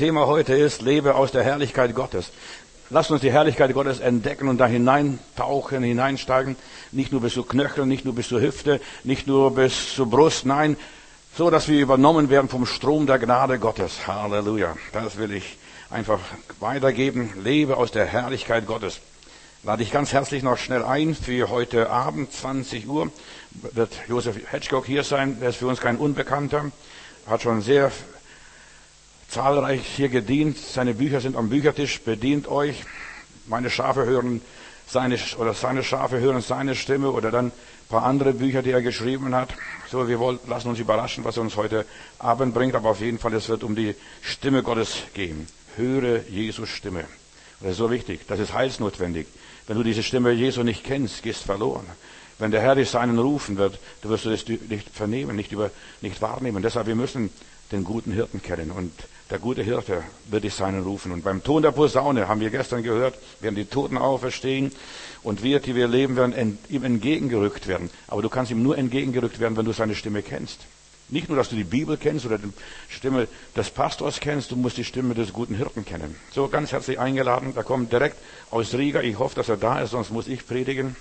Thema heute ist, lebe aus der Herrlichkeit Gottes. Lasst uns die Herrlichkeit Gottes entdecken und da hineintauchen, hineinsteigen. Nicht nur bis zur Knöchel, nicht nur bis zur Hüfte, nicht nur bis zur Brust. Nein, so dass wir übernommen werden vom Strom der Gnade Gottes. Halleluja. Das will ich einfach weitergeben. Lebe aus der Herrlichkeit Gottes. Lade ich ganz herzlich noch schnell ein für heute Abend, 20 Uhr. Wird Joseph Hedgecock hier sein. Der ist für uns kein Unbekannter. Hat schon sehr zahlreich hier gedient. Seine Bücher sind am Büchertisch. Bedient euch. Meine Schafe hören seine Schafe hören seine Stimme oder dann ein paar andere Bücher, die er geschrieben hat. So, wir lassen uns überraschen, was er uns heute Abend bringt. Aber auf jeden Fall, es wird um die Stimme Gottes gehen. Höre Jesus Stimme. Das ist so wichtig. Das ist heilsnotwendig. Wenn du diese Stimme Jesu nicht kennst, gehst verloren. Wenn der Herr dich seinen rufen wird, du wirst das nicht vernehmen, nicht wahrnehmen. Deshalb, wir müssen den guten Hirten kennen. Und der gute Hirte wird dich seinen rufen. Und beim Ton der Posaune, haben wir gestern gehört, werden die Toten auferstehen. Und wir, die wir leben, werden ihm entgegengerückt werden. Aber du kannst ihm nur entgegengerückt werden, wenn du seine Stimme kennst. Nicht nur, dass du die Bibel kennst oder die Stimme des Pastors kennst, du musst die Stimme des guten Hirten kennen. So, ganz herzlich eingeladen. Da kommt direkt aus Riga. Ich hoffe, dass er da ist, sonst muss ich predigen.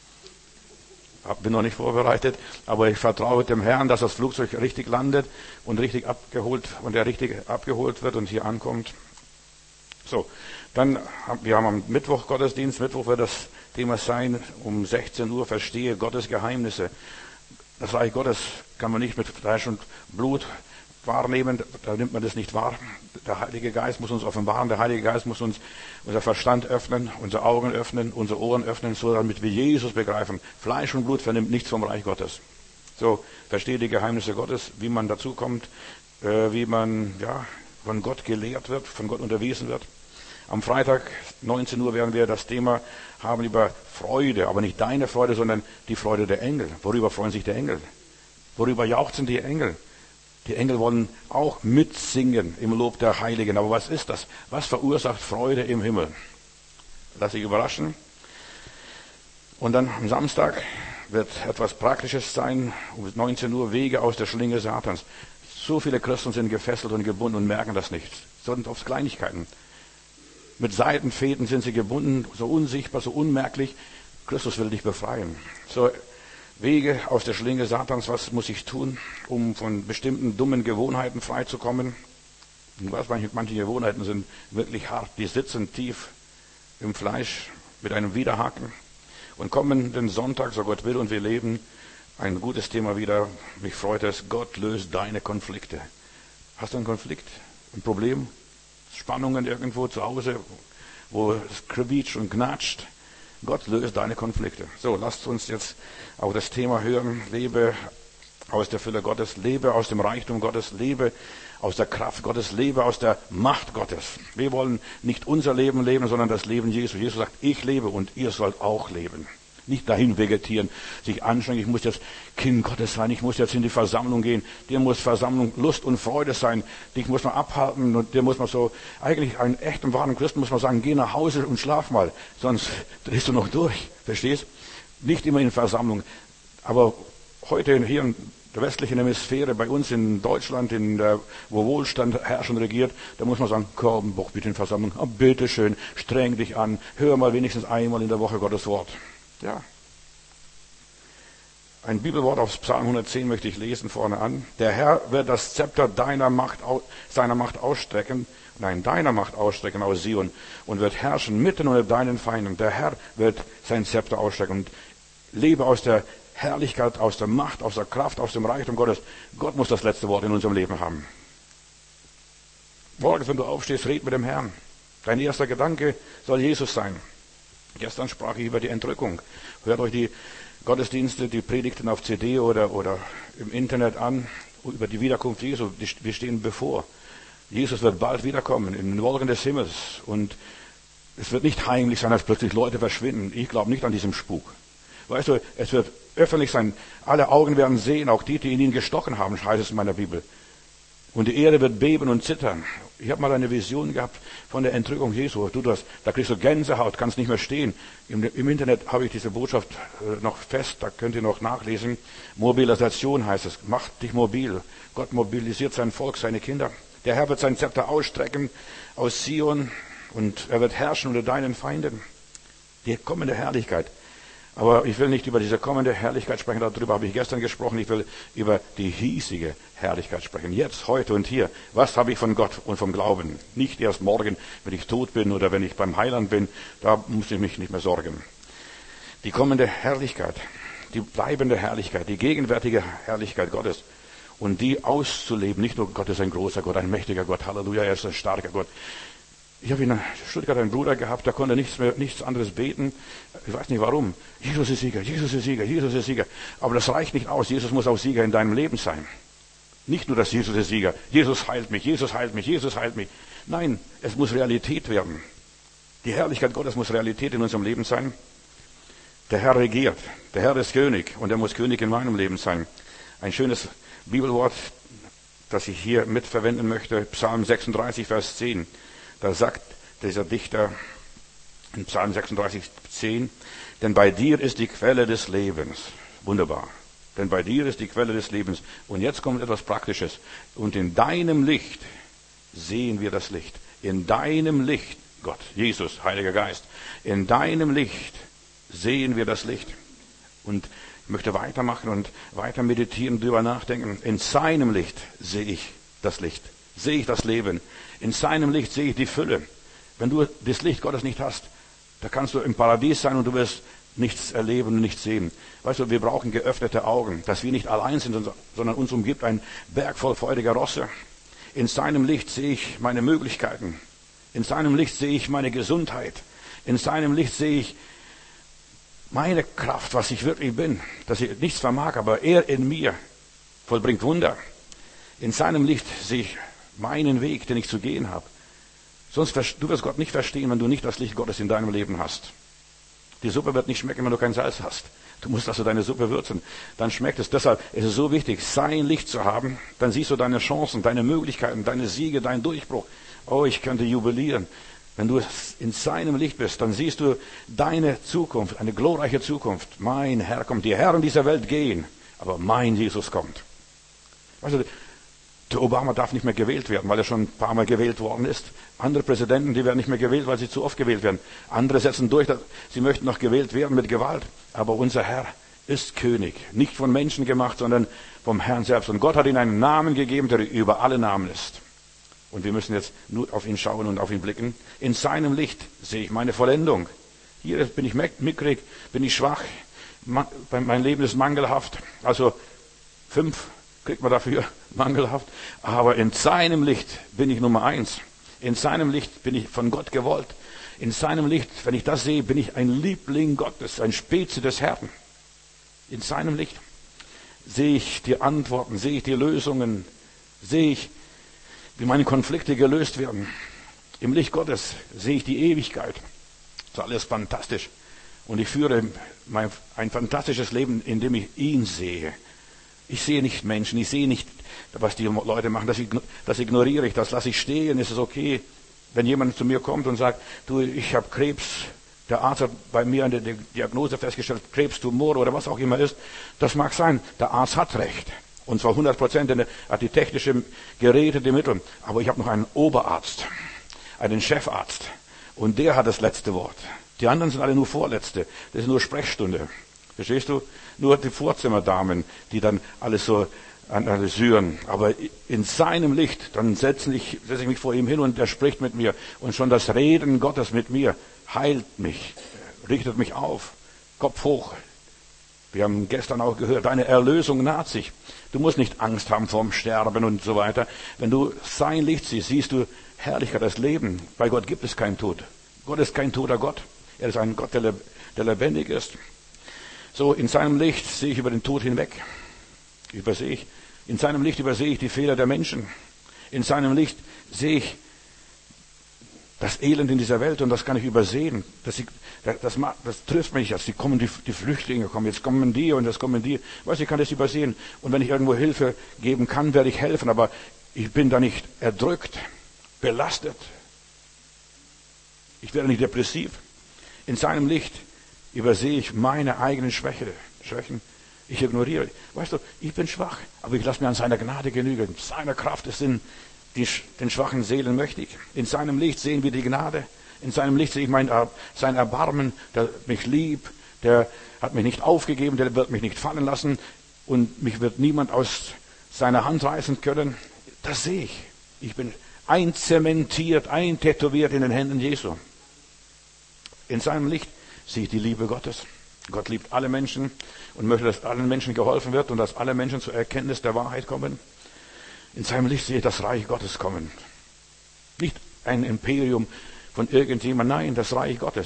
Bin noch nicht vorbereitet, aber ich vertraue dem Herrn, dass das Flugzeug richtig landet und er richtig abgeholt wird und hier ankommt. So, dann wir haben am Mittwoch Gottesdienst. Mittwoch wird das Thema sein, um 16 Uhr, verstehe Gottes Geheimnisse. Das Reich Gottes kann man nicht mit Fleisch und Blut wahrnehmen, da nimmt man das nicht wahr. Der Heilige Geist muss uns offenbaren, der Heilige Geist muss uns unser Verstand öffnen, unsere Augen öffnen, unsere Ohren öffnen, so damit wir Jesus begreifen. Fleisch und Blut vernimmt nichts vom Reich Gottes. So, verstehe die Geheimnisse Gottes, wie man dazu kommt, wie man von Gott gelehrt wird, von Gott unterwiesen wird. Am Freitag, 19 Uhr, werden wir das Thema haben über Freude, aber nicht deine Freude, sondern die Freude der Engel. Worüber freuen sich die Engel? Worüber jauchzen die Engel? Die Engel wollen auch mitsingen im Lob der Heiligen. Aber was ist das? Was verursacht Freude im Himmel? Lass dich überraschen. Und dann am Samstag wird etwas Praktisches sein. Um 19 Uhr Wege aus der Schlinge Satans. So viele Christen sind gefesselt und gebunden und merken das nicht. Sondern auf Kleinigkeiten. Mit Seidenfäden sind sie gebunden, so unsichtbar, so unmerklich. Christus will dich befreien. So, Wege aus der Schlinge Satans, was muss ich tun, um von bestimmten dummen Gewohnheiten freizukommen? Und was, manche Gewohnheiten sind wirklich hart, die sitzen tief im Fleisch mit einem Widerhaken. Und kommenden Sonntag, so Gott will und wir leben, ein gutes Thema wieder. Mich freut es, Gott löst deine Konflikte. Hast du einen Konflikt, ein Problem, Spannungen irgendwo zu Hause, wo es quietscht und knatscht? Gott löst deine Konflikte. So, lasst uns jetzt auch das Thema hören. Lebe aus der Fülle Gottes, lebe aus dem Reichtum Gottes, lebe aus der Kraft Gottes, lebe aus der Macht Gottes. Wir wollen nicht unser Leben leben, sondern das Leben Jesu. Jesus sagt, ich lebe und ihr sollt auch leben. Nicht dahin vegetieren, sich anstrengen, ich muss jetzt Kind Gottes sein, ich muss jetzt in die Versammlung gehen. Dir muss Versammlung Lust und Freude sein. Dich muss man abhalten und dir muss man so, eigentlich einen echten, wahren Christen muss man sagen, geh nach Hause und schlaf mal, sonst drehst du noch durch. Verstehst? Nicht immer in Versammlung. Aber heute hier in der westlichen Hemisphäre, bei uns in Deutschland, wo Wohlstand herrscht und regiert, da muss man sagen, komm doch bitte in Versammlung, bitteschön, streng dich an, hör mal wenigstens einmal in der Woche Gottes Wort. Ja. Ein Bibelwort aus Psalm 110 möchte ich lesen vorne an. Der Herr wird das Zepter seiner Macht ausstrecken aus Zion und wird herrschen mitten unter deinen Feinden. Der Herr wird sein Zepter ausstrecken und lebe aus der Herrlichkeit, aus der Macht, aus der Kraft, aus dem Reichtum Gottes. Gott muss das letzte Wort in unserem Leben haben. Morgens, wenn du aufstehst, red mit dem Herrn. Dein erster Gedanke soll Jesus sein. Gestern sprach ich über die Entrückung. Hört euch die Gottesdienste, die Predigten auf CD oder im Internet an, über die Wiederkunft Jesu. Wir stehen bevor. Jesus wird bald wiederkommen, in den Wolken des Himmels. Und es wird nicht heimlich sein, dass plötzlich Leute verschwinden. Ich glaube nicht an diesem Spuk. Weißt du, es wird öffentlich sein. Alle Augen werden sehen, auch die in ihn gestochen haben, heißt es in meiner Bibel. Und die Erde wird beben und zittern. Ich habe mal eine Vision gehabt von der Entrückung Jesu. Da kriegst du Gänsehaut, kannst nicht mehr stehen. Im Internet habe ich diese Botschaft noch fest, da könnt ihr noch nachlesen. Mobilisation heißt es. Mach dich mobil. Gott mobilisiert sein Volk, seine Kinder. Der Herr wird sein Zepter ausstrecken aus Zion und er wird herrschen unter deinen Feinden. Die kommende Herrlichkeit. Aber ich will nicht über diese kommende Herrlichkeit sprechen, darüber habe ich gestern gesprochen. Ich will über die hiesige Herrlichkeit sprechen. Jetzt, heute und hier. Was habe ich von Gott und vom Glauben? Nicht erst morgen, wenn ich tot bin oder wenn ich beim Heiland bin. Da muss ich mich nicht mehr sorgen. Die kommende Herrlichkeit, die bleibende Herrlichkeit, die gegenwärtige Herrlichkeit Gottes. Und die auszuleben. Nicht nur Gott ist ein großer Gott, ein mächtiger Gott. Halleluja, er ist ein starker Gott. Ich habe in Stuttgart einen Bruder gehabt, der konnte nichts anderes beten. Ich weiß nicht warum. Jesus ist Sieger, Jesus ist Sieger, Jesus ist Sieger. Aber das reicht nicht aus. Jesus muss auch Sieger in deinem Leben sein. Nicht nur, dass Jesus ist Sieger. Jesus heilt mich, Jesus heilt mich, Jesus heilt mich. Nein, es muss Realität werden. Die Herrlichkeit Gottes muss Realität in unserem Leben sein. Der Herr regiert. Der Herr ist König und er muss König in meinem Leben sein. Ein schönes Bibelwort, das ich hier mitverwenden möchte. Psalm 36, Vers 10. Da sagt dieser Dichter in Psalm 36, 10, denn bei dir ist die Quelle des Lebens. Wunderbar. Denn bei dir ist die Quelle des Lebens. Und jetzt kommt etwas Praktisches. Und in deinem Licht sehen wir das Licht. In deinem Licht, Gott, Jesus, Heiliger Geist, in deinem Licht sehen wir das Licht. Und ich möchte weitermachen und weiter meditieren, darüber nachdenken. In seinem Licht sehe ich das Licht. Sehe ich das Leben. In seinem Licht sehe ich die Fülle. Wenn du das Licht Gottes nicht hast, da kannst du im Paradies sein und du wirst nichts erleben und nichts sehen. Weißt du, wir brauchen geöffnete Augen, dass wir nicht allein sind, sondern uns umgibt ein Berg voll feuriger Rosse. In seinem Licht sehe ich meine Möglichkeiten. In seinem Licht sehe ich meine Gesundheit. In seinem Licht sehe ich meine Kraft, was ich wirklich bin, dass ich nichts vermag, aber er in mir vollbringt Wunder. In seinem Licht sehe ich meinen Weg, den ich zu gehen habe. Sonst, du wirst Gott nicht verstehen, wenn du nicht das Licht Gottes in deinem Leben hast. Die Suppe wird nicht schmecken, wenn du kein Salz hast. Du musst also deine Suppe würzen. Dann schmeckt es. Deshalb ist es so wichtig, sein Licht zu haben. Dann siehst du deine Chancen, deine Möglichkeiten, deine Siege, deinen Durchbruch. Oh, ich könnte jubilieren. Wenn du in seinem Licht bist, dann siehst du deine Zukunft, eine glorreiche Zukunft. Mein Herr kommt. Die Herren dieser Welt gehen, aber mein Jesus kommt. Weißt du, der Obama darf nicht mehr gewählt werden, weil er schon ein paar Mal gewählt worden ist. Andere Präsidenten, die werden nicht mehr gewählt, weil sie zu oft gewählt werden. Andere setzen durch, sie möchten noch gewählt werden mit Gewalt. Aber unser Herr ist König. Nicht von Menschen gemacht, sondern vom Herrn selbst. Und Gott hat ihm einen Namen gegeben, der über alle Namen ist. Und wir müssen jetzt nur auf ihn schauen und auf ihn blicken. In seinem Licht sehe ich meine Vollendung. Hier bin ich mickrig, bin ich schwach. Mein Leben ist mangelhaft. Also 5 kriegt man dafür, mangelhaft. Aber in seinem Licht bin ich Nummer 1. In seinem Licht bin ich von Gott gewollt. In seinem Licht, wenn ich das sehe, bin ich ein Liebling Gottes, ein Spezi des Herrn. In seinem Licht sehe ich die Antworten, sehe ich die Lösungen, sehe ich, wie meine Konflikte gelöst werden. Im Licht Gottes sehe ich die Ewigkeit. Das ist alles fantastisch. Und ich führe ein fantastisches Leben, in dem ich ihn sehe. Ich sehe nicht Menschen, ich sehe nicht, was die Leute machen, das ignoriere ich, das lasse ich stehen, ist es okay. Wenn jemand zu mir kommt und sagt, du, ich habe Krebs, der Arzt hat bei mir eine Diagnose festgestellt, Krebstumor oder was auch immer ist, das mag sein, der Arzt hat recht. Und zwar 100%, denn er hat die technischen Geräte, die Mittel. Aber ich habe noch einen Oberarzt, einen Chefarzt. Und der hat das letzte Wort. Die anderen sind alle nur Vorletzte. Das ist nur Sprechstunde. Verstehst du? Nur die Vorzimmerdamen, die dann alles so analysieren. Aber in seinem Licht, dann setze ich mich vor ihm hin und er spricht mit mir. Und schon das Reden Gottes mit mir heilt mich, richtet mich auf. Kopf hoch. Wir haben gestern auch gehört, deine Erlösung naht sich. Du musst nicht Angst haben vorm Sterben und so weiter. Wenn du sein Licht siehst, siehst du Herrlichkeit, das Leben. Bei Gott gibt es keinen Tod. Gott ist kein toter Gott. Er ist ein Gott, der lebendig ist. So, in seinem Licht sehe ich über den Tod hinweg. In seinem Licht übersehe ich die Fehler der Menschen. In seinem Licht sehe ich das Elend in dieser Welt und das kann ich übersehen. Das trifft mich jetzt. Die Flüchtlinge kommen, jetzt kommen die und jetzt kommen die. Weißt du, ich kann das übersehen. Und wenn ich irgendwo Hilfe geben kann, werde ich helfen. Aber ich bin da nicht erdrückt, belastet. Ich werde nicht depressiv. In seinem Licht übersehe ich meine eigenen Schwächen. Ich ignoriere. Weißt du, ich bin schwach, aber ich lasse mir an seiner Gnade genügen. Seine Kraft ist in den schwachen Seelen möchte ich. In seinem Licht sehen wir die Gnade. In seinem Licht sehe ich sein Erbarmen, der mich liebt, der hat mich nicht aufgegeben, der wird mich nicht fallen lassen und mich wird niemand aus seiner Hand reißen können. Das sehe ich. Ich bin einzementiert, eintätowiert in den Händen Jesu. In seinem Licht sehe ich die Liebe Gottes. Gott liebt alle Menschen und möchte, dass allen Menschen geholfen wird und dass alle Menschen zur Erkenntnis der Wahrheit kommen. In seinem Licht sehe ich das Reich Gottes kommen. Nicht ein Imperium von irgendjemand, nein, das Reich Gottes.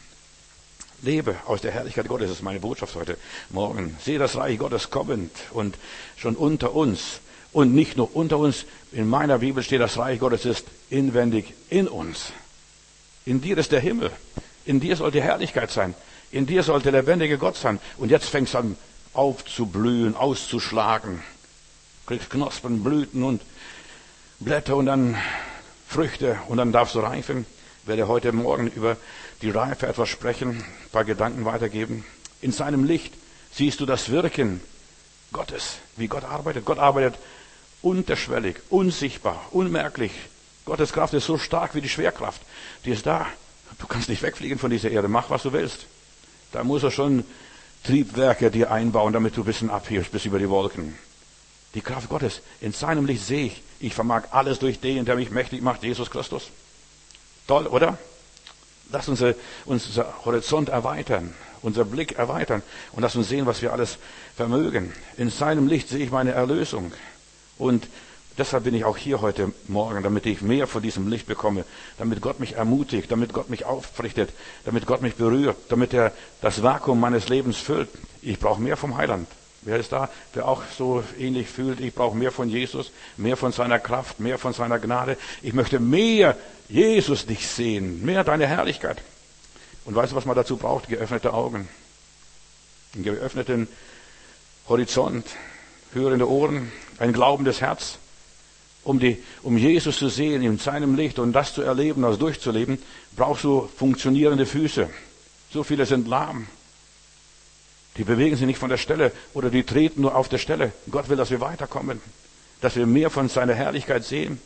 Lebe aus der Herrlichkeit Gottes, das ist meine Botschaft heute Morgen. Sehe das Reich Gottes kommend und schon unter uns. Und nicht nur unter uns, in meiner Bibel steht, das Reich Gottes ist inwendig in uns. In dir ist der Himmel. In dir soll die Herrlichkeit sein. In dir soll der lebendige Gott sein. Und jetzt fängst du an aufzublühen, auszuschlagen. Kriegst Knospen, Blüten und Blätter und dann Früchte und dann darfst du reifen. Ich werde heute Morgen über die Reife etwas sprechen, ein paar Gedanken weitergeben. In seinem Licht siehst du das Wirken Gottes, wie Gott arbeitet. Gott arbeitet unterschwellig, unsichtbar, unmerklich. Gottes Kraft ist so stark wie die Schwerkraft. Die ist da. Du kannst nicht wegfliegen von dieser Erde. Mach, was du willst. Da muss er schon Triebwerke dir einbauen, damit du ein bisschen abhebst bis über die Wolken. Die Kraft Gottes, in seinem Licht sehe ich vermag alles durch den, der mich mächtig macht, Jesus Christus. Toll, oder? Lass uns unser Horizont erweitern, unser Blick erweitern und lass uns sehen, was wir alles vermögen. In seinem Licht sehe ich meine Erlösung. Und deshalb bin ich auch hier heute Morgen, damit ich mehr von diesem Licht bekomme, damit Gott mich ermutigt, damit Gott mich aufrichtet, damit Gott mich berührt, damit er das Vakuum meines Lebens füllt. Ich brauche mehr vom Heiland. Wer ist da, der auch so ähnlich fühlt? Ich brauche mehr von Jesus, mehr von seiner Kraft, mehr von seiner Gnade. Ich möchte mehr Jesus dich sehen, mehr deine Herrlichkeit. Und weißt du, was man dazu braucht? Geöffnete Augen, einen geöffneten Horizont, hörende Ohren, ein glaubendes Herz. Um Jesus zu sehen in seinem Licht und das zu erleben, das durchzuleben, brauchst du funktionierende Füße. So viele sind lahm. Die bewegen sich nicht von der Stelle oder die treten nur auf der Stelle. Gott will, dass wir weiterkommen, dass wir mehr von seiner Herrlichkeit sehen.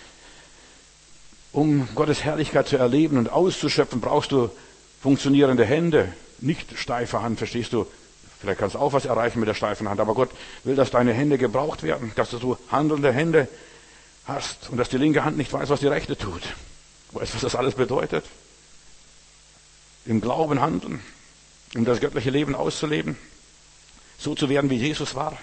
Um Gottes Herrlichkeit zu erleben und auszuschöpfen, brauchst du funktionierende Hände, nicht steife Hand, verstehst du? Vielleicht kannst du auch was erreichen mit der steifen Hand, aber Gott will, dass deine Hände gebraucht werden, dass du handelnde Hände hast und dass die linke Hand nicht weiß, was die rechte tut. Weißt du, was das alles bedeutet? Im Glauben handeln, um das göttliche Leben auszuleben, so zu werden, wie Jesus war.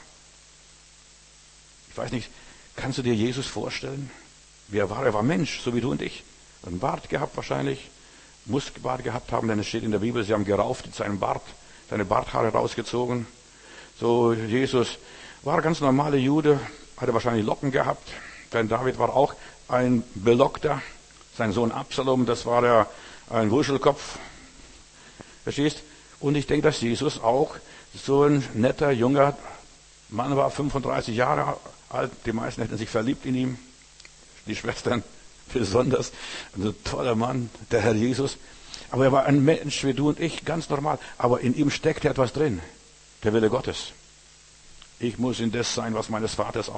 Ich weiß nicht, kannst du dir Jesus vorstellen? Wie er war? Er war Mensch, so wie du und ich. Einen Bart gehabt wahrscheinlich, muss Bart gehabt haben, denn es steht in der Bibel, sie haben gerauft seinen Bart, seine Barthaare rausgezogen. So, Jesus war ein ganz normaler Jude, hatte wahrscheinlich Locken gehabt, denn David war auch ein Belockter. Sein Sohn Absalom, das war ja ein Wuschelkopf. Verstehst? Und ich denke, dass Jesus auch so ein netter, junger Mann war, 35 Jahre alt. Die meisten hätten sich verliebt in ihm. Die Schwestern besonders. Ein toller Mann, der Herr Jesus. Aber er war ein Mensch wie du und ich, ganz normal. Aber in ihm steckte etwas drin. Der Wille Gottes. Ich muss in das sein, was meines Vaters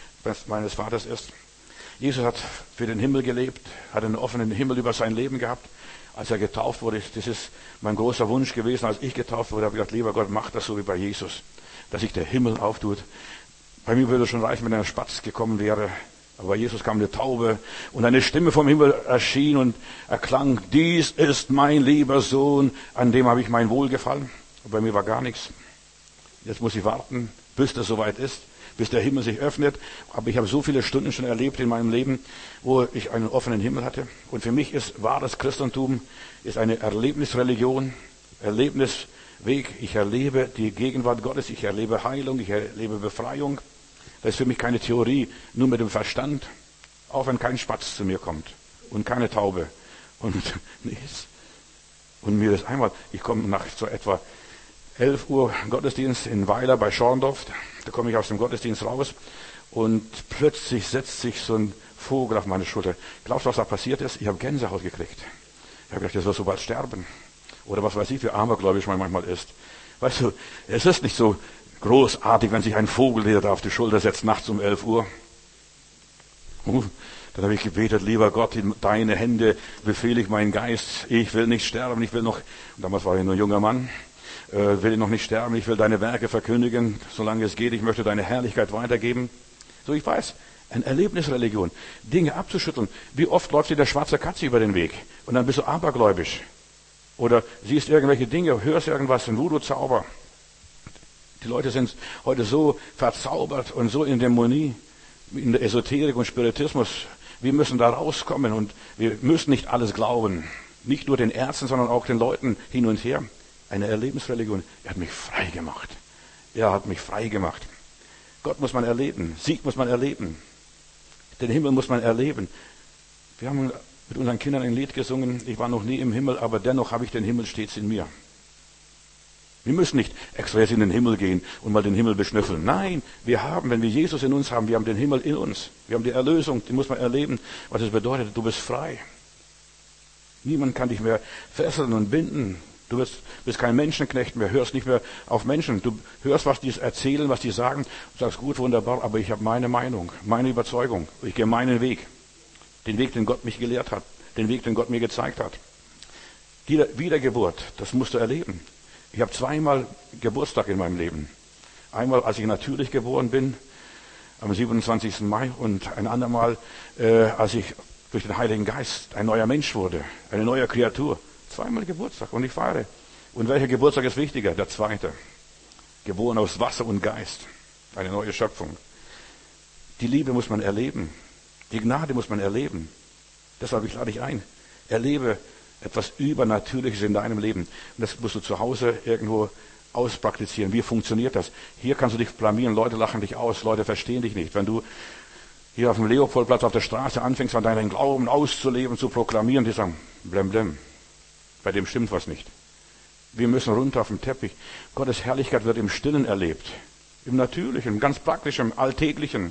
ist. Jesus hat für den Himmel gelebt, hat einen offenen Himmel über sein Leben gehabt. Als er getauft wurde, das ist mein großer Wunsch gewesen, als ich getauft wurde, habe ich gedacht, lieber Gott, mach das so wie bei Jesus, dass sich der Himmel auftut. Bei mir würde es schon reichen, wenn ein Spatz gekommen wäre, aber bei Jesus kam eine Taube und eine Stimme vom Himmel erschien und erklang, dies ist mein lieber Sohn, an dem habe ich mein Wohlgefallen. Und bei mir war gar nichts. Jetzt muss ich warten, bis das soweit ist, bis der Himmel sich öffnet. Aber ich habe so viele Stunden schon erlebt in meinem Leben, wo ich einen offenen Himmel hatte. Und für mich ist wahres Christentum ist eine Erlebnisreligion, Erlebnisweg. Ich erlebe die Gegenwart Gottes, ich erlebe Heilung, ich erlebe Befreiung. Das ist für mich keine Theorie, nur mit dem Verstand. Auch wenn kein Spatz zu mir kommt und keine Taube und nichts. Und mir ist einmal, ich komme nach so etwa 11 Uhr Gottesdienst in Weiler bei Schorndorf. Da komme ich aus dem Gottesdienst raus und plötzlich setzt sich so ein Vogel auf meine Schulter. Glaubst du, was da passiert ist? Ich habe Gänsehaut gekriegt. Ich habe gedacht, der soll so bald sterben. Oder was weiß ich, wie abergläubisch man manchmal ist. Weißt du, es ist nicht so großartig, wenn sich ein Vogel dir da auf die Schulter setzt, nachts um 11 Uhr. Dann habe ich gebetet, lieber Gott, in deine Hände befehle ich meinen Geist. Ich will nicht sterben, ich will noch, damals war ich nur ein junger Mann, will ich noch nicht sterben, ich will deine Werke verkündigen, solange es geht, ich möchte deine Herrlichkeit weitergeben. So, ich weiß, eine Erlebnisreligion, Dinge abzuschütteln. Wie oft läuft dir der schwarze Katze über den Weg und dann bist du abergläubisch. Oder siehst irgendwelche Dinge, hörst irgendwas, ein Voodoo-Zauber. Die Leute sind heute so verzaubert und so in Dämonie, in der Esoterik und Spiritismus. Wir müssen da rauskommen und wir müssen nicht alles glauben. Nicht nur den Ärzten, sondern auch den Leuten hin und her. Eine Erlebnisreligion. Er hat mich frei gemacht. Er hat mich frei gemacht. Gott muss man erleben. Sieg muss man erleben. Den Himmel muss man erleben. Wir haben mit unseren Kindern ein Lied gesungen. Ich war noch nie im Himmel, aber dennoch habe ich den Himmel stets in mir. Wir müssen nicht extra jetzt in den Himmel gehen und mal den Himmel beschnüffeln. Nein, wir haben, wenn wir Jesus in uns haben, wir haben den Himmel in uns. Wir haben die Erlösung, die muss man erleben. Was es bedeutet, du bist frei. Niemand kann dich mehr fesseln und binden. Du bist kein Menschenknecht mehr, hörst nicht mehr auf Menschen. Du hörst, was die erzählen, was die sagen, und sagst, gut, wunderbar, aber ich habe meine Meinung, meine Überzeugung. Ich gehe meinen Weg. Den Weg, den Gott mich gelehrt hat. Den Weg, den Gott mir gezeigt hat. Die Wiedergeburt, das musst du erleben. Ich habe zweimal Geburtstag in meinem Leben. Einmal, als ich natürlich geboren bin, am 27. Mai, und ein andermal, als ich durch den Heiligen Geist ein neuer Mensch wurde, eine neue Kreatur. Zweimal Geburtstag und ich feiere. Und welcher Geburtstag ist wichtiger? Der zweite. Geboren aus Wasser und Geist. Eine neue Schöpfung. Die Liebe muss man erleben. Die Gnade muss man erleben. Deshalb lade ich ein. Erlebe etwas Übernatürliches in deinem Leben. Und das musst du zu Hause irgendwo auspraktizieren. Wie funktioniert das? Hier kannst du dich blamieren, Leute lachen dich aus, Leute verstehen dich nicht. Wenn du hier auf dem Leopoldplatz auf der Straße anfängst, an deinen Glauben auszuleben, zu proklamieren, die sagen, blem, blem. Bei dem stimmt was nicht. Wir müssen runter auf den Teppich. Gottes Herrlichkeit wird im Stillen erlebt. Im Natürlichen, im ganz Praktischen, im Alltäglichen.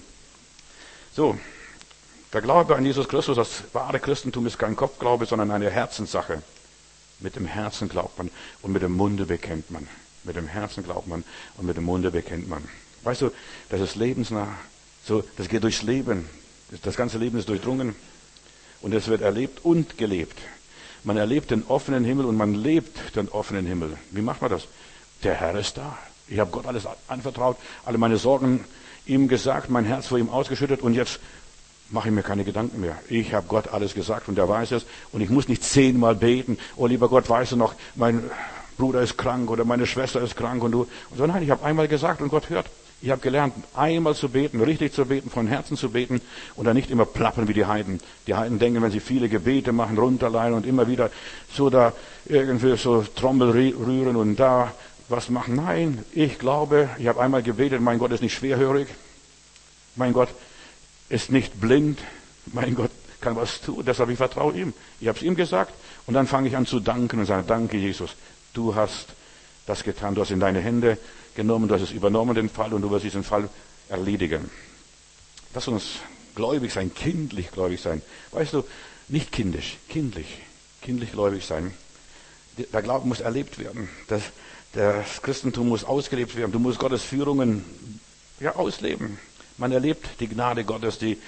So. Der Glaube an Jesus Christus, das wahre Christentum ist kein Kopfglaube, sondern eine Herzenssache. Mit dem Herzen glaubt man und mit dem Munde bekennt man. Mit dem Herzen glaubt man und mit dem Munde bekennt man. Weißt du, das ist lebensnah. So, das geht durchs Leben. Das ganze Leben ist durchdrungen und es wird erlebt und gelebt. Man erlebt den offenen Himmel und man lebt den offenen Himmel. Wie macht man das? Der Herr ist da. Ich habe Gott alles anvertraut, alle meine Sorgen ihm gesagt, mein Herz vor ihm ausgeschüttet und jetzt mache ich mir keine Gedanken mehr. Ich habe Gott alles gesagt und er weiß es und ich muss nicht 10-mal beten. Oh lieber Gott, weißt du noch, mein Bruder ist krank oder meine Schwester ist krank und du. Und so, nein, ich habe einmal gesagt und Gott hört. Ich habe gelernt, einmal zu beten, richtig zu beten, von Herzen zu beten und dann nicht immer plappern wie die Heiden. Die Heiden denken, wenn sie viele Gebete machen, runterleihen und immer wieder so da irgendwie so Trommel rühren und da was machen. Nein, ich glaube, ich habe einmal gebetet, mein Gott ist nicht schwerhörig. Mein Gott ist nicht blind. Mein Gott kann was tun. Deshalb ich vertraue ihm. Ich habe es ihm gesagt und dann fange ich an zu danken und sage, danke Jesus, du hast das getan, du hast in deine Hände genommen, du hast es übernommen, den Fall, und du wirst diesen Fall erledigen. Lass uns gläubig sein, kindlich gläubig sein. Weißt du, nicht kindisch, kindlich gläubig sein. Der Glaube muss erlebt werden. Das Christentum muss ausgelebt werden. Du musst Gottes Führungen ausleben. Man erlebt die Gnade Gottes, die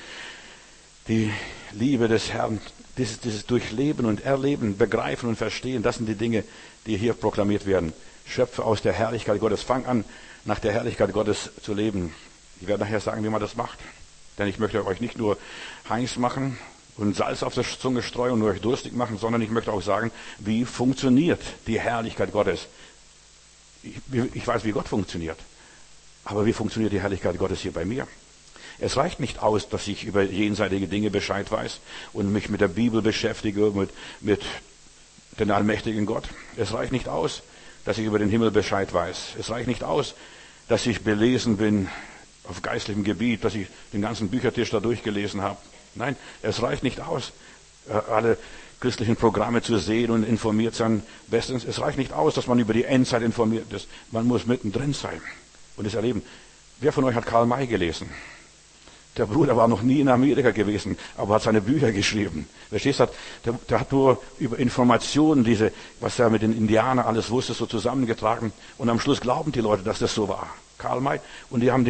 Liebe des Herrn, dieses Durchleben und Erleben, Begreifen und Verstehen. Das sind die Dinge, die hier proklamiert werden. Schöpfe aus der Herrlichkeit Gottes. Fang an, nach der Herrlichkeit Gottes zu leben. Ich werde nachher sagen, wie man das macht. Denn ich möchte euch nicht nur heiß machen und Salz auf der Zunge streuen und euch durstig machen, sondern ich möchte auch sagen, wie funktioniert die Herrlichkeit Gottes. Ich weiß, wie Gott funktioniert. Aber wie funktioniert die Herrlichkeit Gottes hier bei mir? Es reicht nicht aus, dass ich über jenseitige Dinge Bescheid weiß und mich mit der Bibel beschäftige, mit dem allmächtigen Gott. Es reicht nicht aus, dass ich über den Himmel Bescheid weiß. Es reicht nicht aus, dass ich belesen bin auf geistlichem Gebiet, dass ich den ganzen Büchertisch da durchgelesen habe. Nein, es reicht nicht aus, alle christlichen Programme zu sehen und informiert sein. Bestens, es reicht nicht aus, dass man über die Endzeit informiert ist. Man muss mittendrin sein und es erleben. Wer von euch hat Karl May gelesen? Der Bruder war noch nie in Amerika gewesen, aber hat seine Bücher geschrieben. Verstehst du? Der hat nur über Informationen, was er mit den Indianern alles wusste, so zusammengetragen. Und am Schluss glauben die Leute, dass das so war. Karl May. Und die haben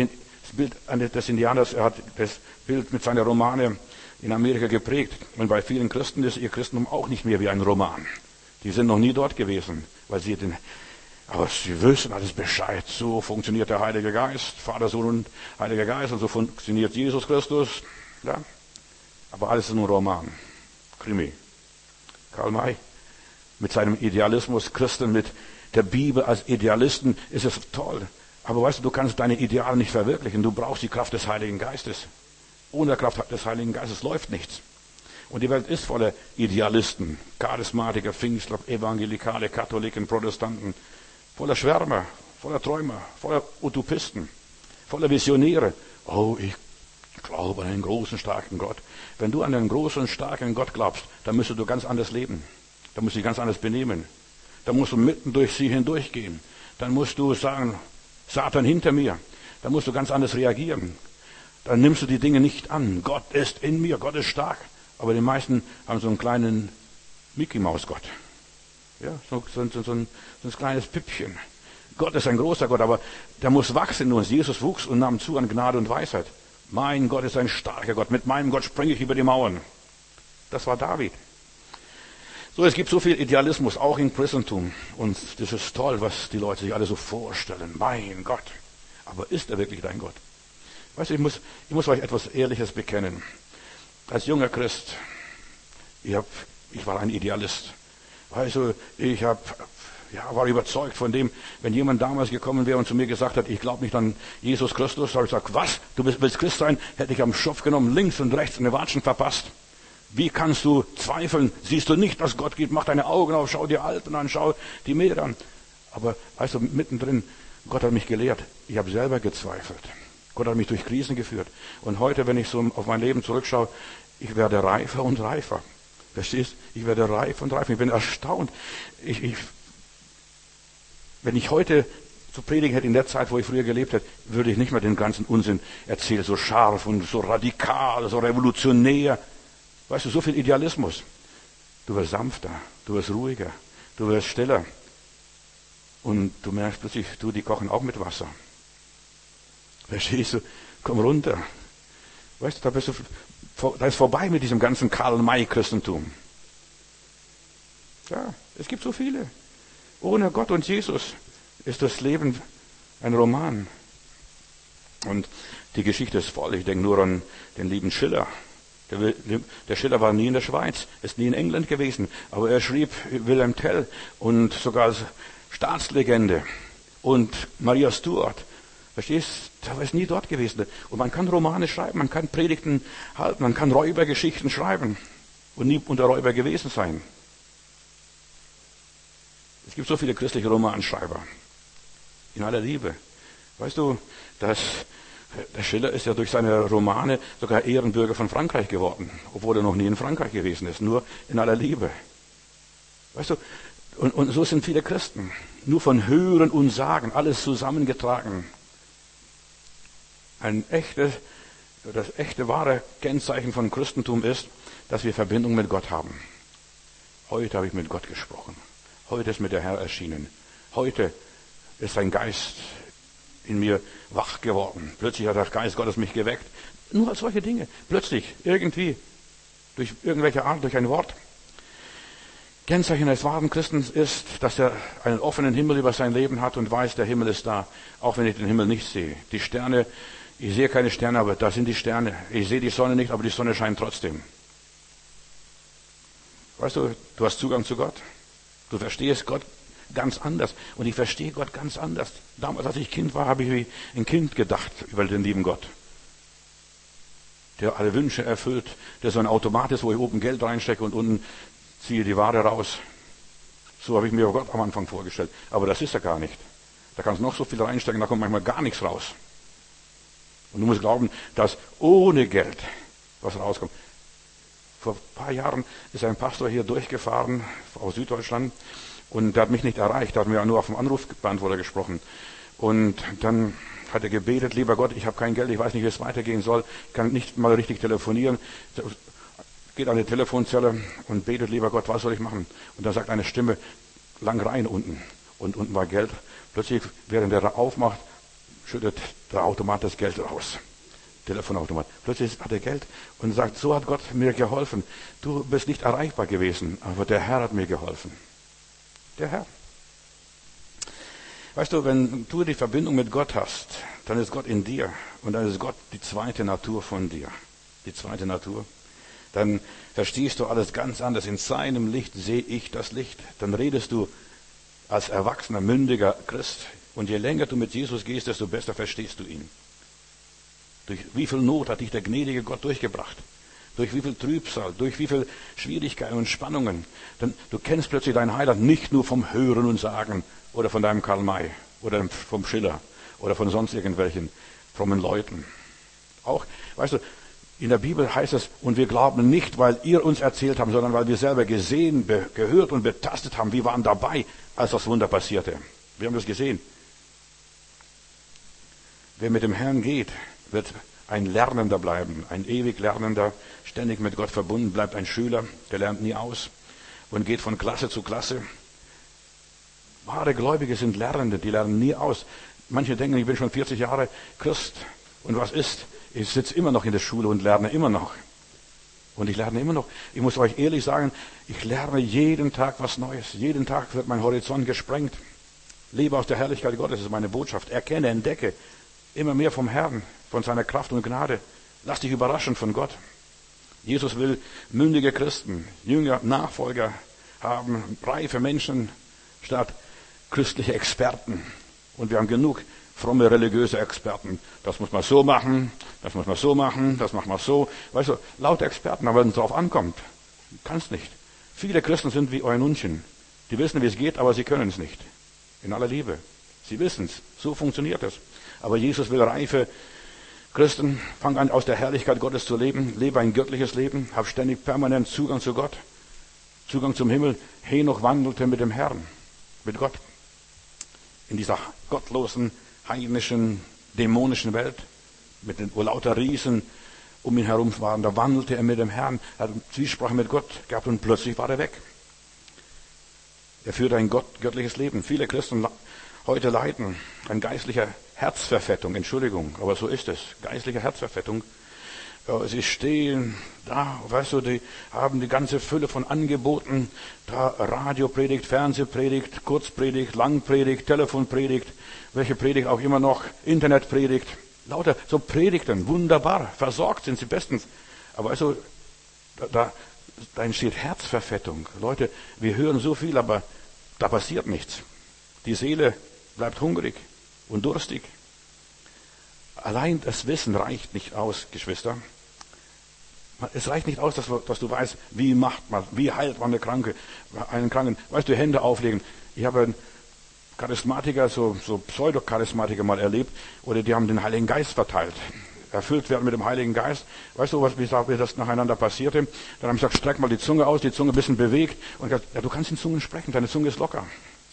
Das Bild des Indianers, er hat das Bild mit seiner Romane in Amerika geprägt. Und bei vielen Christen ist ihr Christentum auch nicht mehr wie ein Roman. Die sind noch nie dort gewesen, aber sie wissen alles Bescheid. So funktioniert der Heilige Geist, Vater, Sohn und Heiliger Geist, und so funktioniert Jesus Christus. Ja? Aber alles ist nur Roman. Krimi. Karl May mit seinem Idealismus, Christen mit der Bibel als Idealisten, ist es toll. Aber weißt du kannst deine Ideale nicht verwirklichen. Du brauchst die Kraft des Heiligen Geistes. Ohne Kraft des Heiligen Geistes läuft nichts. Und die Welt ist voller Idealisten, Charismatiker, Pfingstler, Evangelikale, Katholiken, Protestanten, voller Schwärmer, voller Träumer, voller Utopisten, voller Visionäre. Oh, ich glaube an einen großen, starken Gott. Wenn du an einen großen, starken Gott glaubst, dann müsstest du ganz anders leben. Dann musst du dich ganz anders benehmen. Dann musst du mitten durch sie hindurchgehen. Dann musst du sagen, Satan hinter mir. Dann musst du ganz anders reagieren. Dann nimmst du die Dinge nicht an. Gott ist in mir, Gott ist stark. Aber die meisten haben so einen kleinen Mickey-Maus-Gott. Ja, so ein kleines Püppchen. Gott ist ein großer Gott, aber der muss wachsen in uns. Jesus wuchs und nahm zu an Gnade und Weisheit. Mein Gott ist ein starker Gott. Mit meinem Gott springe ich über die Mauern. Das war David. So, es gibt so viel Idealismus, auch im Christentum. Und das ist toll, was die Leute sich alle so vorstellen. Mein Gott. Aber ist er wirklich dein Gott? Weißt du, ich muss euch etwas Ehrliches bekennen. Als junger Christ, ich war ein Idealist. Weißt du, war überzeugt von dem, wenn jemand damals gekommen wäre und zu mir gesagt hat, ich glaube nicht an Jesus Christus, habe ich gesagt, was? Du willst Christ sein? Hätte ich am Schopf genommen, links und rechts eine Watschen verpasst. Wie kannst du zweifeln? Siehst du nicht, dass Gott geht? Mach deine Augen auf, schau die Alten an, schau die Meere an. Aber weißt du, mittendrin, Gott hat mich gelehrt. Ich habe selber gezweifelt. Gott hat mich durch Krisen geführt. Und heute, wenn ich so auf mein Leben zurückschaue, ich werde reifer und reifer. Verstehst? Ich werde reifer und reifer. Ich bin erstaunt. Wenn ich heute zu predigen hätte in der Zeit, wo ich früher gelebt hätte, würde ich nicht mehr den ganzen Unsinn erzählen, so scharf und so radikal, so revolutionär. Weißt du, so viel Idealismus. Du wirst sanfter, du wirst ruhiger, du wirst stiller. Und du merkst plötzlich, die kochen auch mit Wasser. Verstehst du? Komm runter. Weißt du, da ist vorbei mit diesem ganzen Karl-May-Christentum. Ja, es gibt so viele. Ohne Gott und Jesus ist das Leben ein Roman. Und die Geschichte ist voll. Ich denke nur an den lieben Schiller. Der Schiller war nie in der Schweiz, ist nie in England gewesen, aber er schrieb Wilhelm Tell und sogar als Staatslegende und Maria Stuart. Verstehst? Der ist nie dort gewesen. Und man kann Romane schreiben, man kann Predigten halten, man kann Räubergeschichten schreiben und nie unter Räuber gewesen sein. Es gibt so viele christliche Romanschreiber. In aller Liebe. Weißt du, der Schiller ist ja durch seine Romane sogar Ehrenbürger von Frankreich geworden, obwohl er noch nie in Frankreich gewesen ist, nur in aller Liebe. Weißt du, und so sind viele Christen, nur von Hören und Sagen, alles zusammengetragen. Das echte, wahre Kennzeichen von Christentum ist, dass wir Verbindung mit Gott haben. Heute habe ich mit Gott gesprochen. Heute ist mir der Herr erschienen. Heute ist sein Geist in mir wach geworden. Plötzlich hat der Geist Gottes mich geweckt. Nur als solche Dinge. Plötzlich, irgendwie, durch irgendwelche Art, durch ein Wort. Kennzeichen eines wahren Christen ist, dass er einen offenen Himmel über sein Leben hat und weiß, der Himmel ist da, auch wenn ich den Himmel nicht sehe. Die Sterne, ich sehe keine Sterne, aber da sind die Sterne. Ich sehe die Sonne nicht, aber die Sonne scheint trotzdem. Weißt du, du hast Zugang zu Gott. Du verstehst Gott ganz anders. Und ich verstehe Gott ganz anders. Damals, als ich Kind war, habe ich wie ein Kind gedacht über den lieben Gott. Der alle Wünsche erfüllt, der so ein Automat ist, wo ich oben Geld reinstecke und unten ziehe die Ware raus. So habe ich mir Gott am Anfang vorgestellt. Aber das ist er gar nicht. Da kannst du noch so viel reinstecken, da kommt manchmal gar nichts raus. Und du musst glauben, dass ohne Geld was rauskommt. Vor ein paar Jahren ist ein Pastor hier durchgefahren aus Süddeutschland und der hat mich nicht erreicht, da hatten wir nur auf dem Anrufbeantworter gesprochen. Und dann hat er gebetet, lieber Gott, ich habe kein Geld, ich weiß nicht, wie es weitergehen soll, ich kann nicht mal richtig telefonieren. Geht an die Telefonzelle und betet, lieber Gott, was soll ich machen? Und dann sagt eine Stimme, lang rein unten. Und unten war Geld. Plötzlich, während er da aufmacht, schüttet der Automat das Geld raus. Telefonautomat. Plötzlich hat er Geld und sagt, so hat Gott mir geholfen. Du bist nicht erreichbar gewesen, aber der Herr hat mir geholfen. Der Herr. Weißt du, wenn du die Verbindung mit Gott hast, dann ist Gott in dir und dann ist Gott die zweite Natur von dir. Die zweite Natur. Dann verstehst du alles ganz anders. In seinem Licht sehe ich das Licht. Dann redest du als erwachsener, mündiger Christ. Und je länger du mit Jesus gehst, desto besser verstehst du ihn. Durch wie viel Not hat dich der gnädige Gott durchgebracht? Durch wie viel Trübsal, durch wie viel Schwierigkeiten und Spannungen. Denn du kennst plötzlich deinen Heiland nicht nur vom Hören und Sagen oder von deinem Karl May oder vom Schiller oder von sonst irgendwelchen frommen Leuten. Auch, weißt du, in der Bibel heißt es, und wir glauben nicht, weil ihr uns erzählt habt, sondern weil wir selber gesehen, gehört und betastet haben. Wir waren dabei, als das Wunder passierte. Wir haben das gesehen. Wer mit dem Herrn geht, wird ein Lernender bleiben, ein ewig Lernender, ständig mit Gott verbunden, bleibt ein Schüler, der lernt nie aus und geht von Klasse zu Klasse. Wahre Gläubige sind Lernende, die lernen nie aus. Manche denken, ich bin schon 40 Jahre Christ und was ist? Ich sitze immer noch in der Schule und lerne immer noch. Und ich lerne immer noch. Ich muss euch ehrlich sagen, ich lerne jeden Tag was Neues. Jeden Tag wird mein Horizont gesprengt. Lebe aus der Herrlichkeit Gottes, das ist meine Botschaft. Erkenne, entdecke immer mehr vom Herrn, von seiner Kraft und Gnade. Lass dich überraschen von Gott. Jesus will mündige Christen, Jünger, Nachfolger haben, reife Menschen statt christliche Experten. Und wir haben genug fromme religiöse Experten. Das muss man so machen, das muss man so machen, das macht man so. Weißt du, laute Experten, aber wenn es drauf ankommt, kannst nicht. Viele Christen sind wie Eunuchen. Die wissen, wie es geht, aber sie können es nicht. In aller Liebe. Sie wissen es. So funktioniert es. Aber Jesus will reife Christen, fang an, aus der Herrlichkeit Gottes zu leben. Lebe ein göttliches Leben. Hab ständig permanent Zugang zu Gott. Zugang zum Himmel. Henoch wandelte mit dem Herrn. Mit Gott. In dieser gottlosen, heidnischen, dämonischen Welt. Mit den lauter Riesen um ihn herum waren. Da wandelte er mit dem Herrn. Er hat Zwiesprache mit Gott gehabt und plötzlich war er weg. Er führte ein göttliches Leben. Viele Christen heute leiden an geistlicher Herzverfettung, Entschuldigung, aber so ist es, geistliche Herzverfettung. Sie stehen da, weißt du, die haben die ganze Fülle von Angeboten, da Radiopredigt, Fernsehpredigt, Kurzpredigt, Langpredigt, Telefonpredigt, welche Predigt auch immer noch, Internetpredigt, lauter so Predigten, wunderbar, versorgt sind sie bestens. Aber weißt du, da entsteht Herzverfettung. Leute, wir hören so viel, aber da passiert nichts. Die Seele bleibt hungrig und durstig. Allein das Wissen reicht nicht aus, Geschwister. Es reicht nicht aus, dass du weißt, wie macht man, wie heilt man einen Kranken. Weißt du, Hände auflegen. Ich habe einen Charismatiker, so Pseudo-Charismatiker mal erlebt, oder die haben den Heiligen Geist verteilt. Erfüllt werden mit dem Heiligen Geist. Weißt du, wie das nacheinander passierte? Dann haben sie gesagt, streck mal die Zunge aus, die Zunge ein bisschen bewegt. Und gesagt, ja, du kannst in Zungen sprechen, deine Zunge ist locker.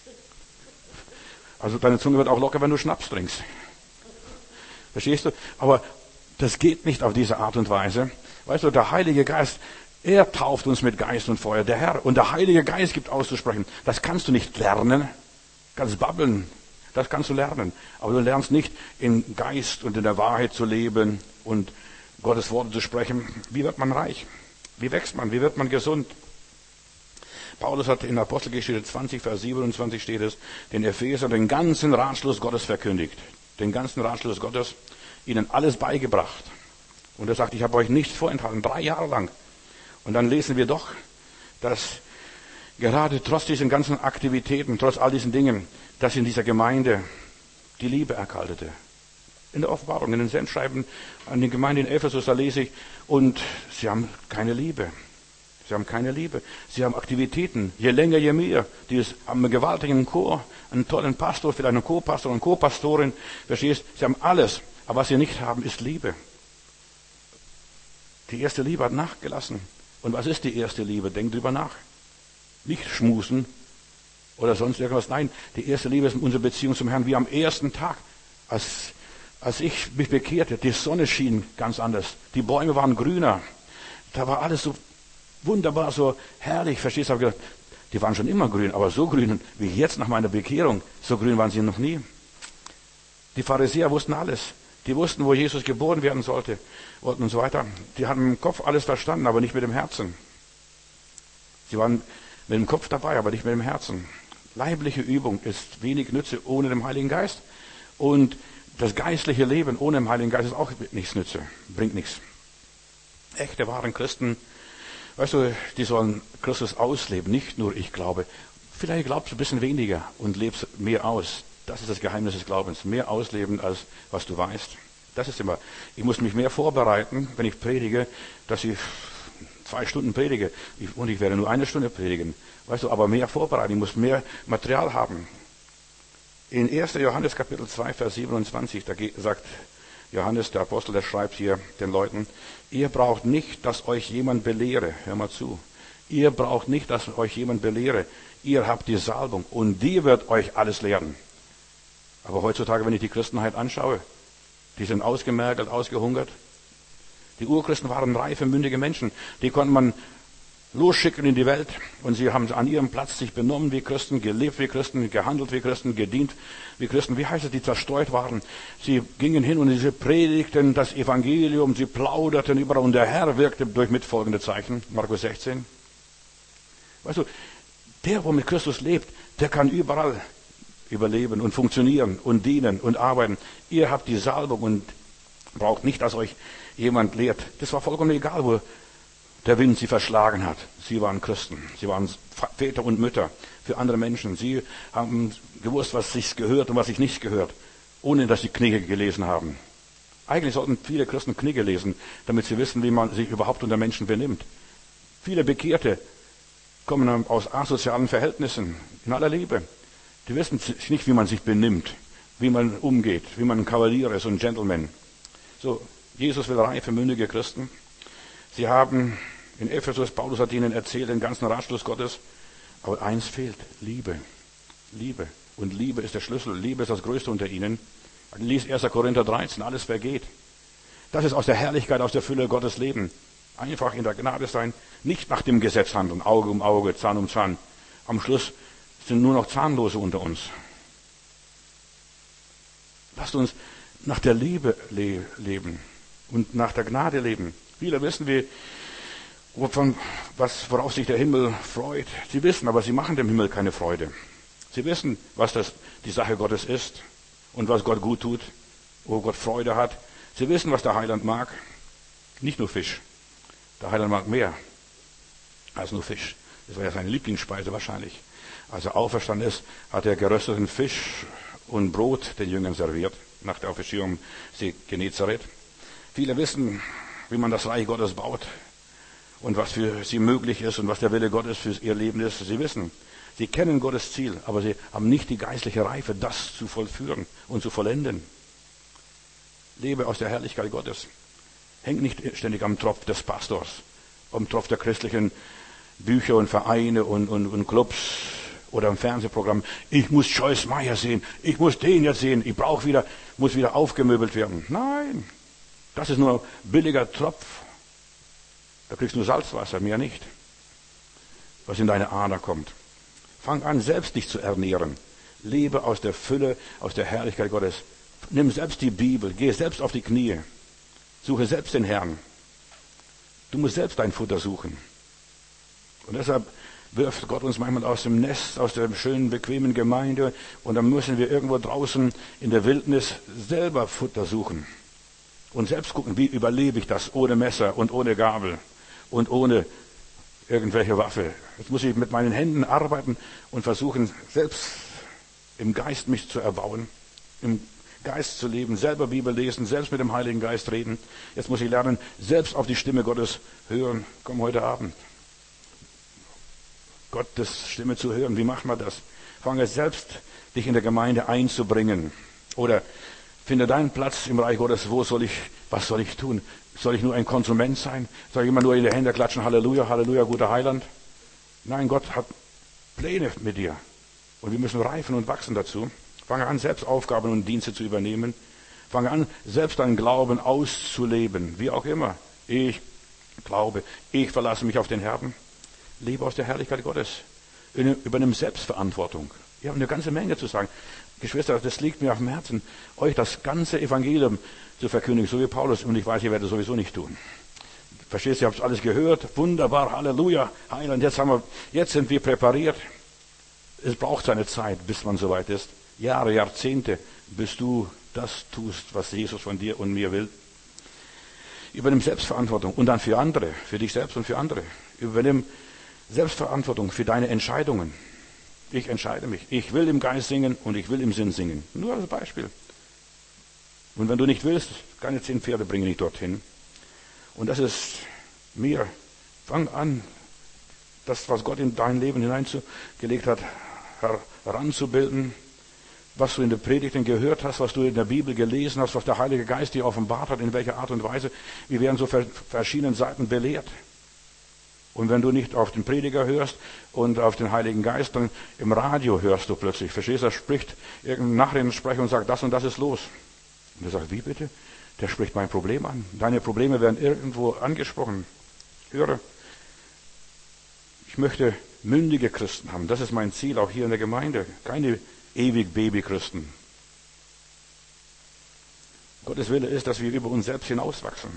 Also deine Zunge wird auch locker, wenn du Schnaps trinkst. Verstehst du? Aber das geht nicht auf diese Art und Weise. Weißt du, der Heilige Geist, er tauft uns mit Geist und Feuer, der Herr. Und der Heilige Geist gibt auszusprechen. Das kannst du nicht lernen. Kannst babbeln. Das kannst du lernen. Aber du lernst nicht in Geist und in der Wahrheit zu leben und Gottes Worte zu sprechen. Wie wird man reich? Wie wächst man? Wie wird man gesund? Paulus hat in Apostelgeschichte 20, Vers 27 steht es, den Ephesern den ganzen Ratschluss Gottes verkündigt. Den ganzen Ratschluss Gottes, ihnen alles beigebracht. Und er sagt, ich habe euch nichts vorenthalten, 3 Jahre lang. Und dann lesen wir doch, dass gerade trotz diesen ganzen Aktivitäten, trotz all diesen Dingen, dass in dieser Gemeinde die Liebe erkaltete. In der Offenbarung, in den Sendschreiben an die Gemeinde in Ephesus, da lese ich, und sie haben keine Liebe. Sie haben keine Liebe. Sie haben Aktivitäten, je länger, je mehr. Die haben einen gewaltigen Chor, einen tollen Pastor, vielleicht einen Co-Pastor, eine Co-Pastorin. Verstehst? Sie haben alles. Aber was sie nicht haben, ist Liebe. Die erste Liebe hat nachgelassen. Und was ist die erste Liebe? Denk drüber nach. Nicht schmusen oder sonst irgendwas. Nein, die erste Liebe ist unsere Beziehung zum Herrn. Wie am ersten Tag, als ich mich bekehrte, die Sonne schien ganz anders. Die Bäume waren grüner. Da war alles so wunderbar, so herrlich. Verstehst du? Ich habe gedacht, die waren schon immer grün, aber so grün wie jetzt nach meiner Bekehrung, so grün waren sie noch nie. Die Pharisäer wussten alles. Die wussten, wo Jesus geboren werden sollte und so weiter. Die haben im Kopf alles verstanden, aber nicht mit dem Herzen. Sie waren mit dem Kopf dabei, aber nicht mit dem Herzen. Leibliche Übung ist wenig Nütze ohne den Heiligen Geist. Und das geistliche Leben ohne den Heiligen Geist ist auch nichts Nütze, bringt nichts. Echte, wahren Christen, weißt du, die sollen Christus ausleben, nicht nur ich glaube. Vielleicht glaubst du ein bisschen weniger und lebst mehr aus. Das ist das Geheimnis des Glaubens. Mehr ausleben, als was du weißt. Das ist immer. Ich muss mich mehr vorbereiten, wenn ich predige, dass ich 2 Stunden predige. Und ich werde nur 1 Stunde predigen. Weißt du, aber mehr vorbereiten. Ich muss mehr Material haben. In 1. Johannes Kapitel 2, Vers 27, da sagt Johannes, der Apostel, der schreibt hier den Leuten, ihr braucht nicht, dass euch jemand belehre. Hör mal zu. Ihr braucht nicht, dass euch jemand belehre. Ihr habt die Salbung und die wird euch alles lehren. Aber heutzutage, wenn ich die Christenheit anschaue, die sind ausgemergelt, ausgehungert. Die Urchristen waren reife, mündige Menschen. Die konnte man losschicken in die Welt und sie haben an ihrem Platz sich benommen wie Christen, gelebt wie Christen, gehandelt wie Christen, gedient wie Christen. Wie heißt es, die zerstreut waren? Sie gingen hin und sie predigten das Evangelium, sie plauderten überall und der Herr wirkte durch mitfolgende Zeichen. Markus 16. Weißt du, der, wo mit Christus lebt, der kann überall überleben und funktionieren und dienen und arbeiten. Ihr habt die Salbung und braucht nicht, dass euch jemand lehrt. Das war vollkommen egal, wo der Wind sie verschlagen hat. Sie waren Christen. Sie waren Väter und Mütter für andere Menschen. Sie haben gewusst, was sich gehört und was sich nicht gehört, ohne dass sie Knigge gelesen haben. Eigentlich sollten viele Christen Knigge lesen, damit sie wissen, wie man sich überhaupt unter Menschen benimmt. Viele Bekehrte kommen aus asozialen Verhältnissen, in aller Liebe. Die wissen nicht, wie man sich benimmt, wie man umgeht, wie man ein Kavalier ist und ein Gentleman. So, Jesus will reife, mündige Christen. Sie haben in Ephesus, Paulus hat ihnen erzählt, den ganzen Ratschluss Gottes. Aber eins fehlt, Liebe. Liebe. Und Liebe ist der Schlüssel. Liebe ist das Größte unter ihnen. Lies 1. Korinther 13, alles vergeht. Das ist aus der Herrlichkeit, aus der Fülle Gottes Leben. Einfach in der Gnade sein, nicht nach dem Gesetz handeln, Auge um Auge, Zahn um Zahn. Am Schluss sind nur noch Zahnlose unter uns. Lasst uns nach der Liebe leben und nach der Gnade leben. Viele wissen, worauf sich der Himmel freut. Sie wissen, aber sie machen dem Himmel keine Freude. Sie wissen, was die Sache Gottes ist und was Gott gut tut, wo Gott Freude hat. Sie wissen, was der Heiland mag. Nicht nur Fisch. Der Heiland mag mehr als nur Fisch. Das war ja seine Lieblingsspeise wahrscheinlich. Als er auferstanden ist, hat er gerösteten Fisch und Brot den Jüngern serviert, nach der Auferstehung Genezareth. Viele wissen, wie man das Reich Gottes baut und was für sie möglich ist und was der Wille Gottes für ihr Leben ist. Sie wissen, sie kennen Gottes Ziel, aber sie haben nicht die geistliche Reife, das zu vollführen und zu vollenden. Lebe aus der Herrlichkeit Gottes. Hängt nicht ständig am Tropf des Pastors, am Tropf der christlichen Bücher und Vereine und Clubs oder im Fernsehprogramm. Ich muss Joyce Meyer sehen, ich muss den jetzt sehen, muss wieder aufgemöbelt werden. Nein, das ist nur billiger Tropf. Da kriegst du nur Salzwasser, mehr nicht, was in deine Ader kommt. Fang an, selbst dich zu ernähren. Lebe aus der Fülle, aus der Herrlichkeit Gottes. Nimm selbst die Bibel, geh selbst auf die Knie. Suche selbst den Herrn. Du musst selbst dein Futter suchen. Und deshalb wirft Gott uns manchmal aus dem Nest, aus der schönen, bequemen Gemeinde. Und dann müssen wir irgendwo draußen in der Wildnis selber Futter suchen. Und selbst gucken, wie überlebe ich das ohne Messer und ohne Gabel und ohne irgendwelche Waffe. Jetzt muss ich mit meinen Händen arbeiten und versuchen, selbst im Geist mich zu erbauen, im Geist zu leben, selber Bibel lesen, selbst mit dem Heiligen Geist reden. Jetzt muss ich lernen, selbst auf die Stimme Gottes hören. Komm heute Abend. Gottes Stimme zu hören. Wie macht man das? Fange selbst, dich in der Gemeinde einzubringen. Oder finde deinen Platz im Reich Gottes. Was soll ich tun? Soll ich nur ein Konsument sein? Soll ich immer nur in die Hände klatschen? Halleluja, Halleluja, guter Heiland? Nein, Gott hat Pläne mit dir. Und wir müssen reifen und wachsen dazu. Fange an, selbst Aufgaben und Dienste zu übernehmen. Fange an, selbst deinen Glauben auszuleben. Wie auch immer. Ich glaube, ich verlasse mich auf den Herrn. Lebe aus der Herrlichkeit Gottes. Übernimm Selbstverantwortung. Ich habe eine ganze Menge zu sagen. Geschwister, das liegt mir auf dem Herzen, euch das ganze Evangelium zu verkündigen, so wie Paulus. Und ich weiß, ihr werdet es sowieso nicht tun. Verstehst du, ihr habt alles gehört. Wunderbar, Halleluja, Heiland. Jetzt sind wir präpariert. Es braucht seine Zeit, bis man soweit ist. Jahre, Jahrzehnte, bis du das tust, was Jesus von dir und mir will. Übernimm Selbstverantwortung und dann für andere, für dich selbst und für andere. Übernimm Selbstverantwortung für deine Entscheidungen. Ich entscheide mich. Ich will im Geist singen und ich will im Sinn singen. Nur als Beispiel. Und wenn du nicht willst, keine 10 Pferde bringen dich dorthin. Und das ist mir. Fang an, das, was Gott in dein Leben hineingelegt hat, heranzubilden. Was du in den Predigten gehört hast, was du in der Bibel gelesen hast, was der Heilige Geist dir offenbart hat, in welcher Art und Weise. Wir werden so verschiedenen Seiten belehrt. Und wenn du nicht auf den Prediger hörst und auf den Heiligen Geist, dann im Radio hörst du plötzlich. Verstehst du, er spricht irgendein Nachrichtensprecher und sagt, das und das ist los. Und du sagst, wie bitte? Der spricht mein Problem an. Deine Probleme werden irgendwo angesprochen. Höre, ich möchte mündige Christen haben. Das ist mein Ziel, auch hier in der Gemeinde. Keine ewig Babychristen. Gottes Wille ist, dass wir über uns selbst hinauswachsen.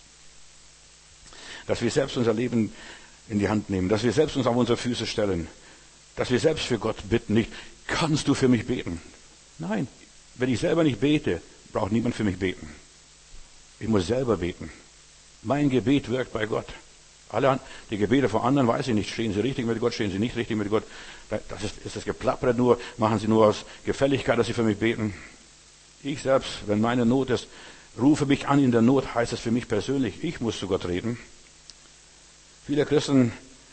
Dass wir selbst unser Leben in die Hand nehmen. Dass wir selbst uns auf unsere Füße stellen. Dass wir selbst für Gott bitten. Nicht, kannst du für mich beten? Nein, wenn ich selber nicht bete, braucht niemand für mich beten. Ich muss selber beten. Mein Gebet wirkt bei Gott. Alle die Gebete von anderen weiß ich nicht. Stehen sie richtig mit Gott, stehen sie nicht richtig mit Gott. Das ist das Geplappert nur, machen sie nur aus Gefälligkeit, dass sie für mich beten. Ich selbst, wenn meine Not ist, rufe mich an in der Not, heißt es für mich persönlich, ich muss zu Gott reden. Viele Christen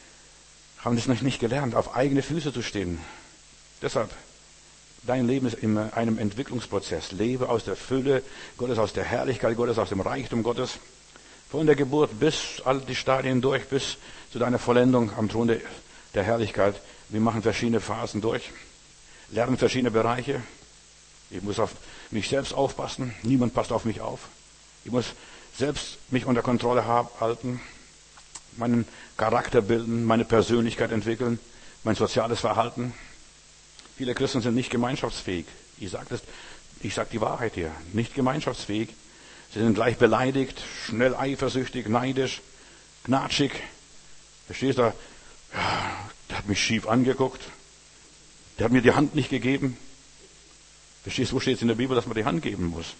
haben das noch nicht gelernt, auf eigene Füße zu stehen. Deshalb, dein Leben ist in einem Entwicklungsprozess. Lebe aus der Fülle Gottes, aus der Herrlichkeit Gottes, aus dem Reichtum Gottes. Von der Geburt bis all die Stadien durch, bis zu deiner Vollendung am Thron der Herrlichkeit. Wir machen verschiedene Phasen durch, lernen verschiedene Bereiche. Ich muss auf mich selbst aufpassen. Niemand passt auf mich auf. Ich muss selbst mich unter Kontrolle halten, meinen Charakter bilden, meine Persönlichkeit entwickeln, mein soziales Verhalten. Viele Christen sind nicht gemeinschaftsfähig. Ich sage die Wahrheit hier. Nicht gemeinschaftsfähig. Sie sind gleich beleidigt, schnell eifersüchtig, neidisch, gnatschig. Verstehst du? Ja, der hat mich schief angeguckt. Der hat mir die Hand nicht gegeben. Verstehst du, wo steht es in der Bibel, dass man die Hand geben muss?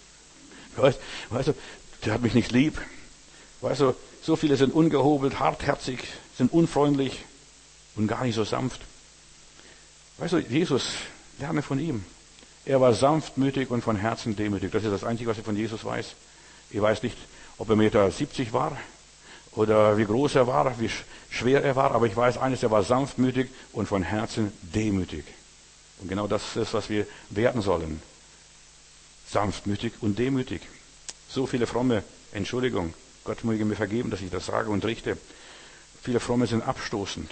Weißt du, der hat mich nicht lieb. Weißt du, so viele sind ungehobelt, hartherzig, sind unfreundlich und gar nicht so sanft. Weißt du, Jesus, lerne von ihm. Er war sanftmütig und von Herzen demütig. Das ist das Einzige, was ich von Jesus weiß. Ich weiß nicht, ob er 1,70 Meter war oder wie groß er war, wie schwer er war, aber ich weiß eines, er war sanftmütig und von Herzen demütig. Und genau das ist, was wir werden sollen. Sanftmütig und demütig. So viele fromme, Entschuldigung, Gott möge mir vergeben, dass ich das sage und richte. Viele fromme sind abstoßend.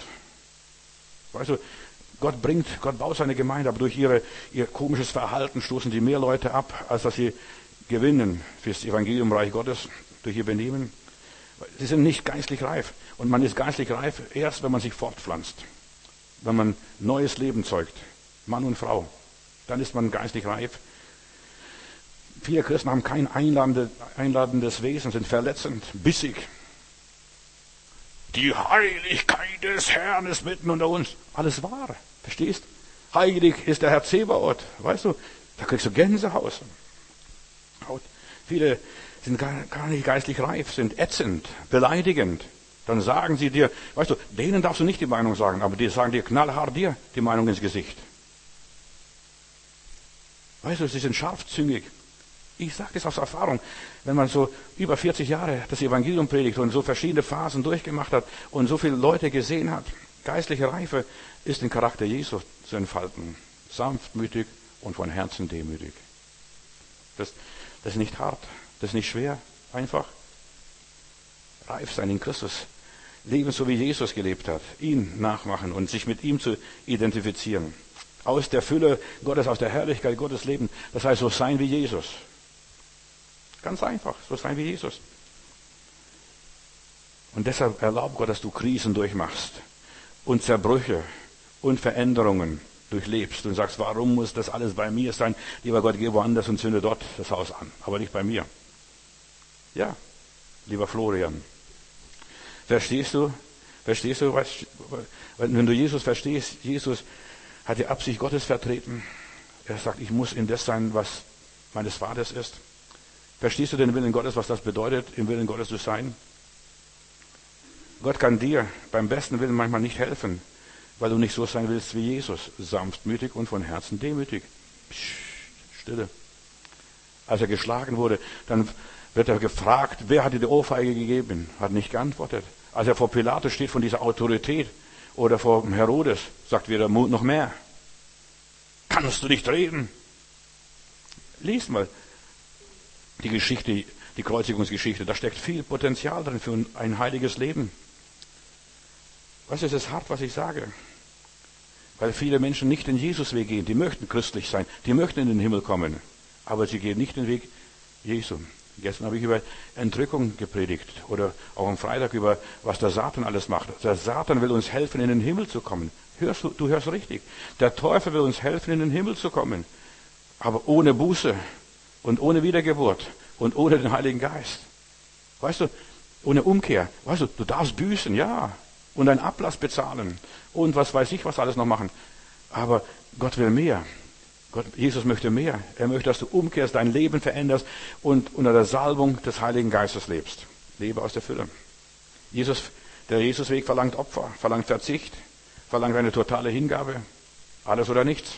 Weißt du, Gott baut seine Gemeinde, aber durch ihr komisches Verhalten stoßen sie mehr Leute ab, als dass sie gewinnen fürs Evangelium Reich Gottes durch ihr Benehmen. Sie sind nicht geistlich reif. Und man ist geistlich reif erst, wenn man sich fortpflanzt. Wenn man neues Leben zeugt. Mann und Frau. Dann ist man geistlich reif. Viele Christen haben kein einladendes Wesen, sind verletzend, bissig. Die Heiligkeit des Herrn ist mitten unter uns. Alles wahr. Verstehst? Heilig ist der Herr Zebaoth. Weißt du, da kriegst du Gänsehaut. Viele sind gar nicht geistlich reif, sind ätzend, beleidigend. Dann sagen sie dir, weißt du, denen darfst du nicht die Meinung sagen, aber die sagen dir knallhart dir die Meinung ins Gesicht. Weißt du, sie sind scharfzüngig. Ich sage das aus Erfahrung, wenn man so über 40 Jahre das Evangelium predigt und so verschiedene Phasen durchgemacht hat und so viele Leute gesehen hat, geistliche Reife ist den Charakter Jesu zu entfalten. Sanftmütig und von Herzen demütig. Das ist nicht hart, das ist nicht schwer, einfach. Reif sein in Christus. Leben so wie Jesus gelebt hat. Ihn nachmachen und sich mit ihm zu identifizieren. Aus der Fülle Gottes, aus der Herrlichkeit Gottes leben. Das heißt, so sein wie Jesus. Ganz einfach, so sein wie Jesus. Und deshalb erlaubt Gott, dass du Krisen durchmachst und Zerbrüche und Veränderungen durchlebst und sagst, warum muss das alles bei mir sein? Lieber Gott, geh woanders und zünde dort das Haus an, aber nicht bei mir. Ja, lieber Florian. Verstehst du? Wenn du Jesus verstehst, Jesus hat die Absicht Gottes vertreten. Er sagt, ich muss in das sein, was meines Vaters ist. Verstehst du den Willen Gottes, was das bedeutet, im Willen Gottes zu sein? Gott kann dir beim besten Willen manchmal nicht helfen, weil du nicht so sein willst wie Jesus, sanftmütig und von Herzen demütig. Psst, Stille. Als er geschlagen wurde, dann wird er gefragt, wer hat dir die Ohrfeige gegeben? Hat nicht geantwortet. Als er vor Pilatus steht, von dieser Autorität, oder vor Herodes, sagt wieder Mut noch mehr. Kannst du nicht reden? Lies mal die Geschichte, die Kreuzigungsgeschichte. Da steckt viel Potenzial drin für ein heiliges Leben. Weißt du, es ist hart, was ich sage. Weil viele Menschen nicht den Jesusweg gehen. Die möchten christlich sein. Die möchten in den Himmel kommen. Aber sie gehen nicht den Weg Jesu. Gestern habe ich über Entrückung gepredigt. Oder auch am Freitag über, was der Satan alles macht. Der Satan will uns helfen, in den Himmel zu kommen. Du hörst richtig. Der Teufel will uns helfen, in den Himmel zu kommen. Aber ohne Buße und ohne Wiedergeburt und ohne den Heiligen Geist. Weißt du, ohne Umkehr. Weißt du, du darfst büßen, ja. Und einen Ablass bezahlen. Und was weiß ich, was alles noch machen. Aber Gott will mehr. Jesus möchte mehr. Er möchte, dass du umkehrst, dein Leben veränderst und unter der Salbung des Heiligen Geistes lebst. Lebe aus der Fülle. Der Jesusweg verlangt Opfer, verlangt Verzicht, verlangt eine totale Hingabe. Alles oder nichts.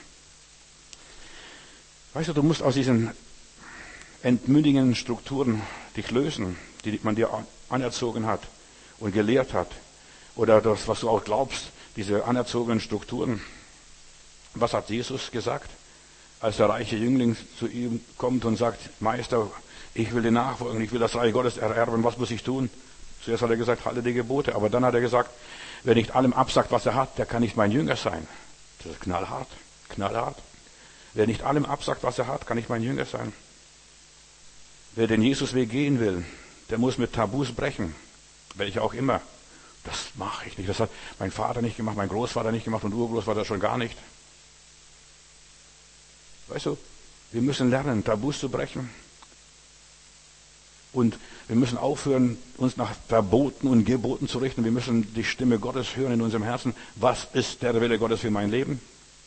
Weißt du musst aus diesen entmündigen Strukturen dich lösen, die man dir anerzogen hat und gelehrt hat. Oder das, was du auch glaubst, diese anerzogenen Strukturen. Was hat Jesus gesagt? Als der reiche Jüngling zu ihm kommt und sagt, Meister, ich will dir nachfolgen, ich will das Reich Gottes ererben, was muss ich tun? Zuerst hat er gesagt, halte die Gebote. Aber dann hat er gesagt, wer nicht allem absagt, was er hat, der kann nicht mein Jünger sein. Das ist knallhart, knallhart. Wer nicht allem absagt, was er hat, kann nicht mein Jünger sein. Wer den Jesusweg gehen will, der muss mit Tabus brechen. Welche auch immer. Das mache ich nicht. Das hat mein Vater nicht gemacht, mein Großvater nicht gemacht und Urgroßvater schon gar nicht. Weißt du, wir müssen lernen, Tabus zu brechen. Und wir müssen aufhören, uns nach Verboten und Geboten zu richten. Wir müssen die Stimme Gottes hören in unserem Herzen. Was ist der Wille Gottes für mein Leben?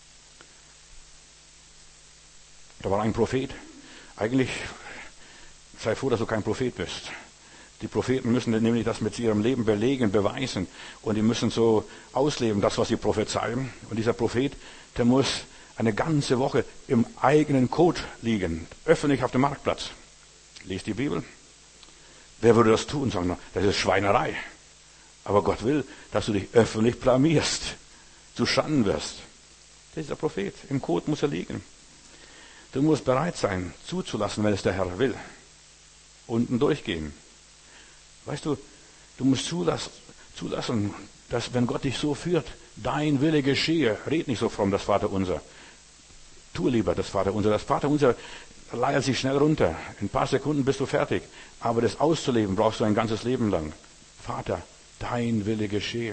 Da war ein Prophet. Eigentlich sei froh, dass du kein Prophet bist. Die Propheten müssen nämlich das mit ihrem Leben belegen, beweisen. Und die müssen so ausleben, das, was sie prophezeien. Und dieser Prophet, der muss eine ganze Woche im eigenen Kot liegen, öffentlich auf dem Marktplatz. Lies die Bibel. Wer würde das tun? Sagen wir, das ist Schweinerei. Aber Gott will, dass du dich öffentlich blamierst, zu Schanden wirst. Das ist der Prophet. Im Kot muss er liegen. Du musst bereit sein, zuzulassen, wenn es der Herr will. Unten durchgehen. Weißt du, du musst zulassen, dass wenn Gott dich so führt, dein Wille geschehe. Red nicht so fromm, das Vaterunser. Tu lieber das Vaterunser. Das Vaterunser leiert sich schnell runter. In ein paar Sekunden bist du fertig. Aber das auszuleben brauchst du ein ganzes Leben lang. Vater, dein Wille geschehe.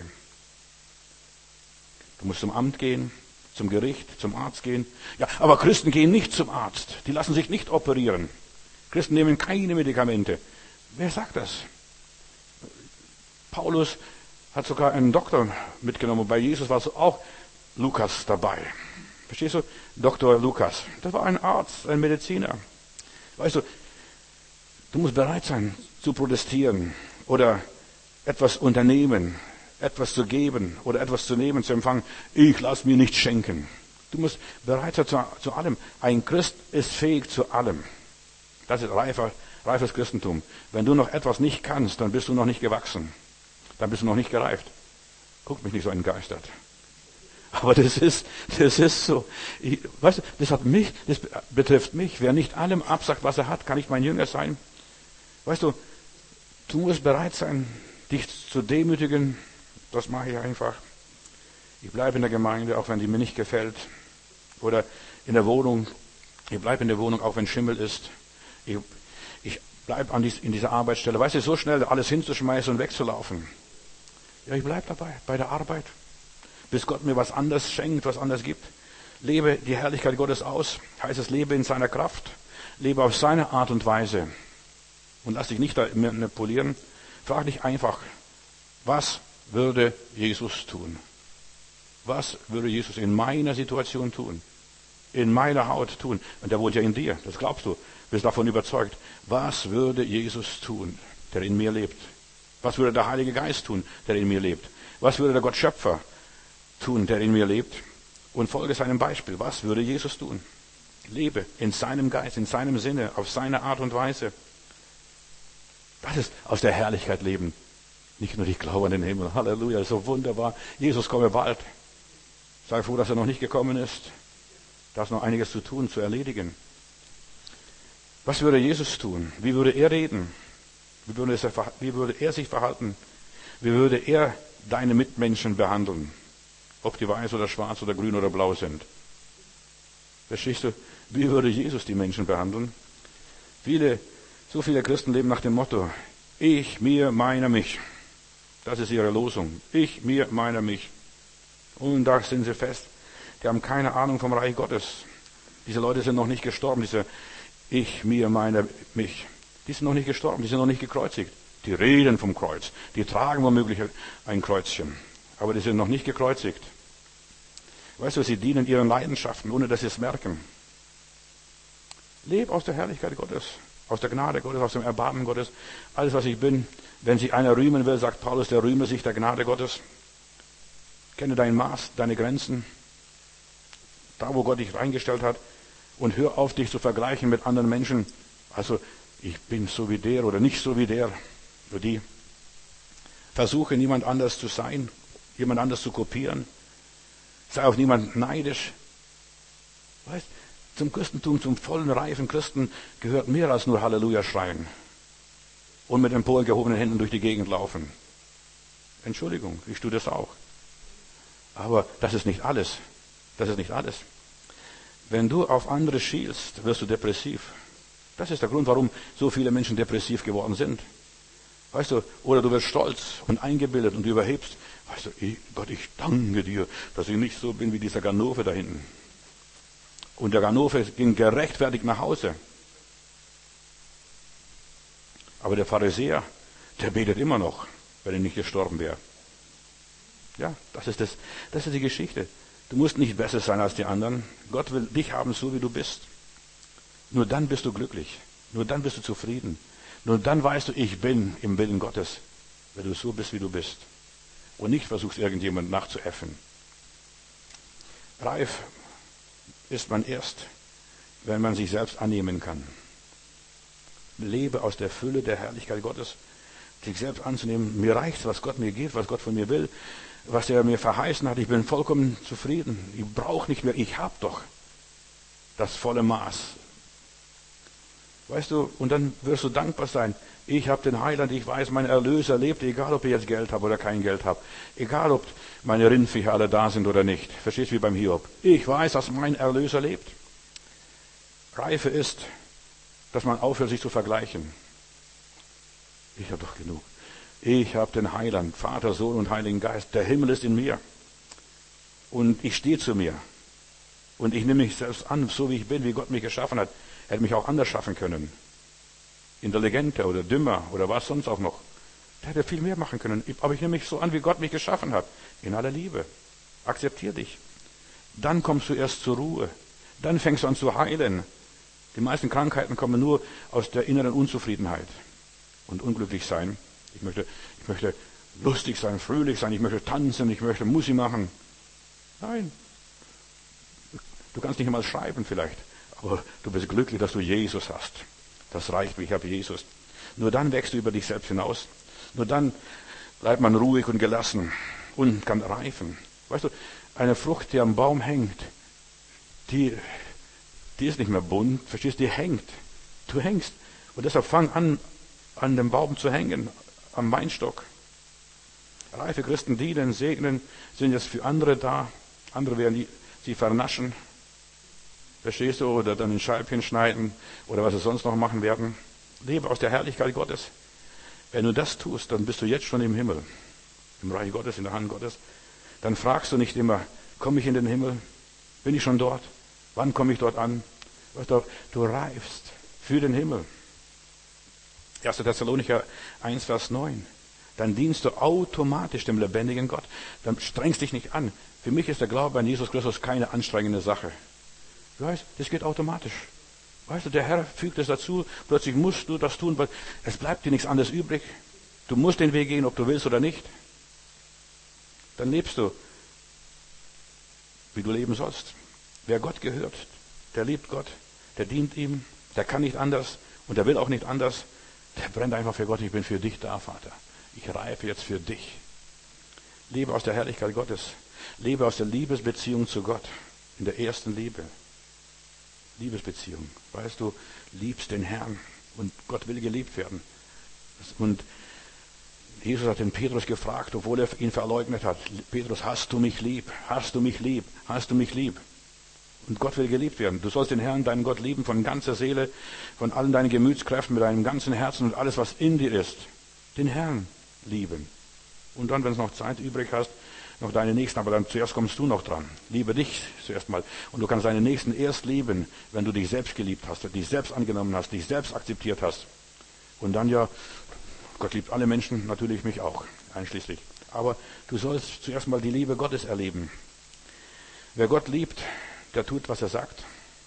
Du musst zum Amt gehen, zum Gericht, zum Arzt gehen. Ja, aber Christen gehen nicht zum Arzt. Die lassen sich nicht operieren. Christen nehmen keine Medikamente. Wer sagt das? Paulus hat sogar einen Doktor mitgenommen. Und bei Jesus war so auch Lukas dabei. Verstehst du? Dr. Lukas. Das war ein Arzt, ein Mediziner. Weißt du, du musst bereit sein zu protestieren oder etwas unternehmen, etwas zu geben oder etwas zu nehmen, zu empfangen. Ich lasse mir nichts schenken. Du musst bereit sein zu allem. Ein Christ ist fähig zu allem. Das ist reifes Christentum. Wenn du noch etwas nicht kannst, dann bist du noch nicht gewachsen. Dann bist du noch nicht gereift. Guck mich nicht so entgeistert. Aber das ist so. Weißt du, das betrifft mich. Wer nicht allem absagt, was er hat, kann nicht mein Jünger sein. Weißt du, du musst bereit sein, dich zu demütigen. Das mache ich einfach. Ich bleibe in der Gemeinde, auch wenn die mir nicht gefällt. Oder in der Wohnung. Ich bleibe in der Wohnung, auch wenn Schimmel ist. Ich bleibe in dieser Arbeitsstelle. Weißt du, so schnell alles hinzuschmeißen und wegzulaufen. Ja, ich bleibe dabei, bei der Arbeit. bis Gott mir was anderes schenkt, was anderes gibt. Lebe die Herrlichkeit Gottes aus, heißt es, lebe in seiner Kraft, lebe auf seine Art und Weise und lass dich nicht da manipulieren. Frag dich einfach, was würde Jesus tun? Was würde Jesus in meiner Situation tun? In meiner Haut tun? Und der wohnt ja in dir, das glaubst du, bist davon überzeugt. Was würde Jesus tun, der in mir lebt? Was würde der Heilige Geist tun, der in mir lebt? Was würde der Gott Schöpfer tun, der in mir lebt? Und folge seinem Beispiel. Was würde Jesus tun? Lebe in seinem Geist, in seinem Sinne, auf seine Art und Weise. Das ist aus der Herrlichkeit leben. Nicht nur ich glaube an den Himmel. Halleluja, so wunderbar. Jesus komme bald. Sei froh, dass er noch nicht gekommen ist. Da ist noch einiges zu tun, zu erledigen. Was würde Jesus tun? Wie würde er reden? Wie würde er sich verhalten? Wie würde er deine Mitmenschen behandeln? Ob die weiß oder schwarz oder grün oder blau sind. Verstehst du? Wie würde Jesus die Menschen behandeln? So viele Christen leben nach dem Motto, ich, mir, meiner, mich. Das ist ihre Losung. Ich, mir, meiner, mich. Und da sind sie fest. Die haben keine Ahnung vom Reich Gottes. Diese Leute sind noch nicht gestorben, diese ich, mir, meiner, mich. Die sind noch nicht gestorben, die sind noch nicht gekreuzigt. Die reden vom Kreuz. Die tragen womöglich ein Kreuzchen. Aber die sind noch nicht gekreuzigt. Weißt du, sie dienen ihren Leidenschaften, ohne dass sie es merken. Leb aus der Herrlichkeit Gottes, aus der Gnade Gottes, aus dem Erbarmen Gottes. Alles, was ich bin. Wenn sich einer rühmen will, sagt Paulus, der rühme sich der Gnade Gottes. Kenne dein Maß, deine Grenzen. Da, wo Gott dich reingestellt hat. Und hör auf, dich zu vergleichen mit anderen Menschen. Also, ich bin so wie der oder nicht so wie der oder die. Versuche, niemand anders zu sein, jemand anders zu kopieren. Sei auf niemand neidisch. Weißt, zum Christentum, zum vollen, reifen Christen gehört mehr als nur Halleluja schreien. Und mit emporgehobenen Händen durch die Gegend laufen. Entschuldigung, ich tue das auch. Aber das ist nicht alles. Das ist nicht alles. Wenn du auf andere schielst, wirst du depressiv. Das ist der Grund, warum so viele Menschen depressiv geworden sind. Weißt du, oder du wirst stolz und eingebildet und du überhebst. Weißt du, Gott, ich danke dir, dass ich nicht so bin wie dieser Ganove da hinten. Und der Ganove ging gerechtfertigt nach Hause. Aber der Pharisäer, der betet immer noch, wenn er nicht gestorben wäre. Ja, das ist die Geschichte. Du musst nicht besser sein als die anderen. Gott will dich haben, so wie du bist. Nur dann bist du glücklich. Nur dann bist du zufrieden. Nur dann weißt du, ich bin im Willen Gottes, wenn du so bist, wie du bist. Und nicht versuchst, irgendjemand nachzuäffen. Reif ist man erst, wenn man sich selbst annehmen kann. Lebe aus der Fülle der Herrlichkeit Gottes, sich selbst anzunehmen. Mir reicht, was Gott mir gibt, was Gott von mir will, was er mir verheißen hat. Ich bin vollkommen zufrieden. Ich brauche nicht mehr. Ich habe doch das volle Maß. Weißt du, und dann wirst du dankbar sein. Ich habe den Heiland, ich weiß, mein Erlöser lebt, egal ob ich jetzt Geld habe oder kein Geld habe. Egal ob meine Rindviecher alle da sind oder nicht. Verstehst du, wie beim Hiob? Ich weiß, dass mein Erlöser lebt. Reife ist, dass man aufhört, sich zu vergleichen. Ich habe doch genug. Ich habe den Heiland, Vater, Sohn und Heiligen Geist. Der Himmel ist in mir. Und ich stehe zu mir. Und ich nehme mich selbst an, so wie ich bin, wie Gott mich geschaffen hat. Er hätte mich auch anders schaffen können. Intelligenter oder dümmer oder was sonst auch noch. Der hätte viel mehr machen können. Aber ich nehme mich so an, wie Gott mich geschaffen hat. In aller Liebe. Akzeptier dich. Dann kommst du erst zur Ruhe. Dann fängst du an zu heilen. Die meisten Krankheiten kommen nur aus der inneren Unzufriedenheit. Und unglücklich sein. Ich möchte lustig sein, fröhlich sein, ich möchte tanzen, ich möchte Musik machen. Nein. Du kannst nicht einmal schreiben vielleicht. Aber du bist glücklich, dass du Jesus hast. Das reicht mir, ich habe Jesus. Nur dann wächst du über dich selbst hinaus. Nur dann bleibt man ruhig und gelassen und kann reifen. Weißt du, eine Frucht, die am Baum hängt, die ist nicht mehr bunt, verstehst du, die hängt. Du hängst. Und deshalb fang an dem Baum zu hängen, am Weinstock. Reife Christen dienen, segnen, sind jetzt für andere da. Andere werden sie vernaschen. Verstehst du? Oder dann in Scheibchen schneiden oder was sie sonst noch machen werden. Lebe aus der Herrlichkeit Gottes. Wenn du das tust, dann bist du jetzt schon im Himmel. Im Reich Gottes, in der Hand Gottes. dann fragst du nicht immer, komme ich in den Himmel? Bin ich schon dort? Wann komme ich dort an? Weißt du reifst für den Himmel. 1. Thessalonicher 1, Vers 9. Dann dienst du automatisch dem lebendigen Gott. Dann strengst dich nicht an. Für mich ist der Glaube an Jesus Christus keine anstrengende Sache. Du weißt, das geht automatisch. Weißt du, der Herr fügt es dazu. Plötzlich musst du das tun, weil es bleibt dir nichts anderes übrig. Du musst den Weg gehen, ob du willst oder nicht. Dann lebst du, wie du leben sollst. Wer Gott gehört, der liebt Gott, der dient ihm, der kann nicht anders und der will auch nicht anders. Der brennt einfach für Gott. Ich bin für dich da, Vater. Ich reife jetzt für dich. Lebe aus der Herrlichkeit Gottes. Lebe aus der Liebesbeziehung zu Gott. In der ersten Liebe. Liebesbeziehung. Weißt du, liebst den Herrn. Und Gott will geliebt werden. Und Jesus hat den Petrus gefragt, obwohl er ihn verleugnet hat. Petrus, hast du mich lieb? Hast du mich lieb? Hast du mich lieb? Und Gott will geliebt werden. Du sollst den Herrn, deinen Gott lieben von ganzer Seele, von allen deinen Gemütskräften, mit deinem ganzen Herzen und alles, was in dir ist. Den Herrn lieben. Und dann, wenn du noch Zeit übrig hast, noch deine Nächsten, aber dann zuerst kommst du noch dran. Liebe dich zuerst mal. Und du kannst deine Nächsten erst lieben, wenn du dich selbst geliebt hast, dich selbst angenommen hast, dich selbst akzeptiert hast. Und dann ja, Gott liebt alle Menschen, natürlich mich auch, einschließlich. Aber du sollst zuerst mal die Liebe Gottes erleben. Wer Gott liebt, der tut, was er sagt.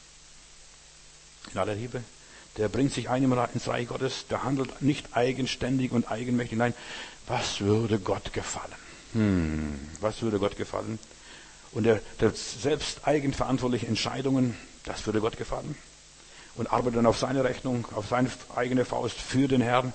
In aller Liebe. Der bringt sich ein ins Reich Gottes. Der handelt nicht eigenständig und eigenmächtig. Nein, was würde Gott gefallen? Was würde Gott gefallen? Und der selbst eigenverantwortliche Entscheidungen, das würde Gott gefallen. Und arbeitet dann auf seine Rechnung, auf seine eigene Faust für den Herrn.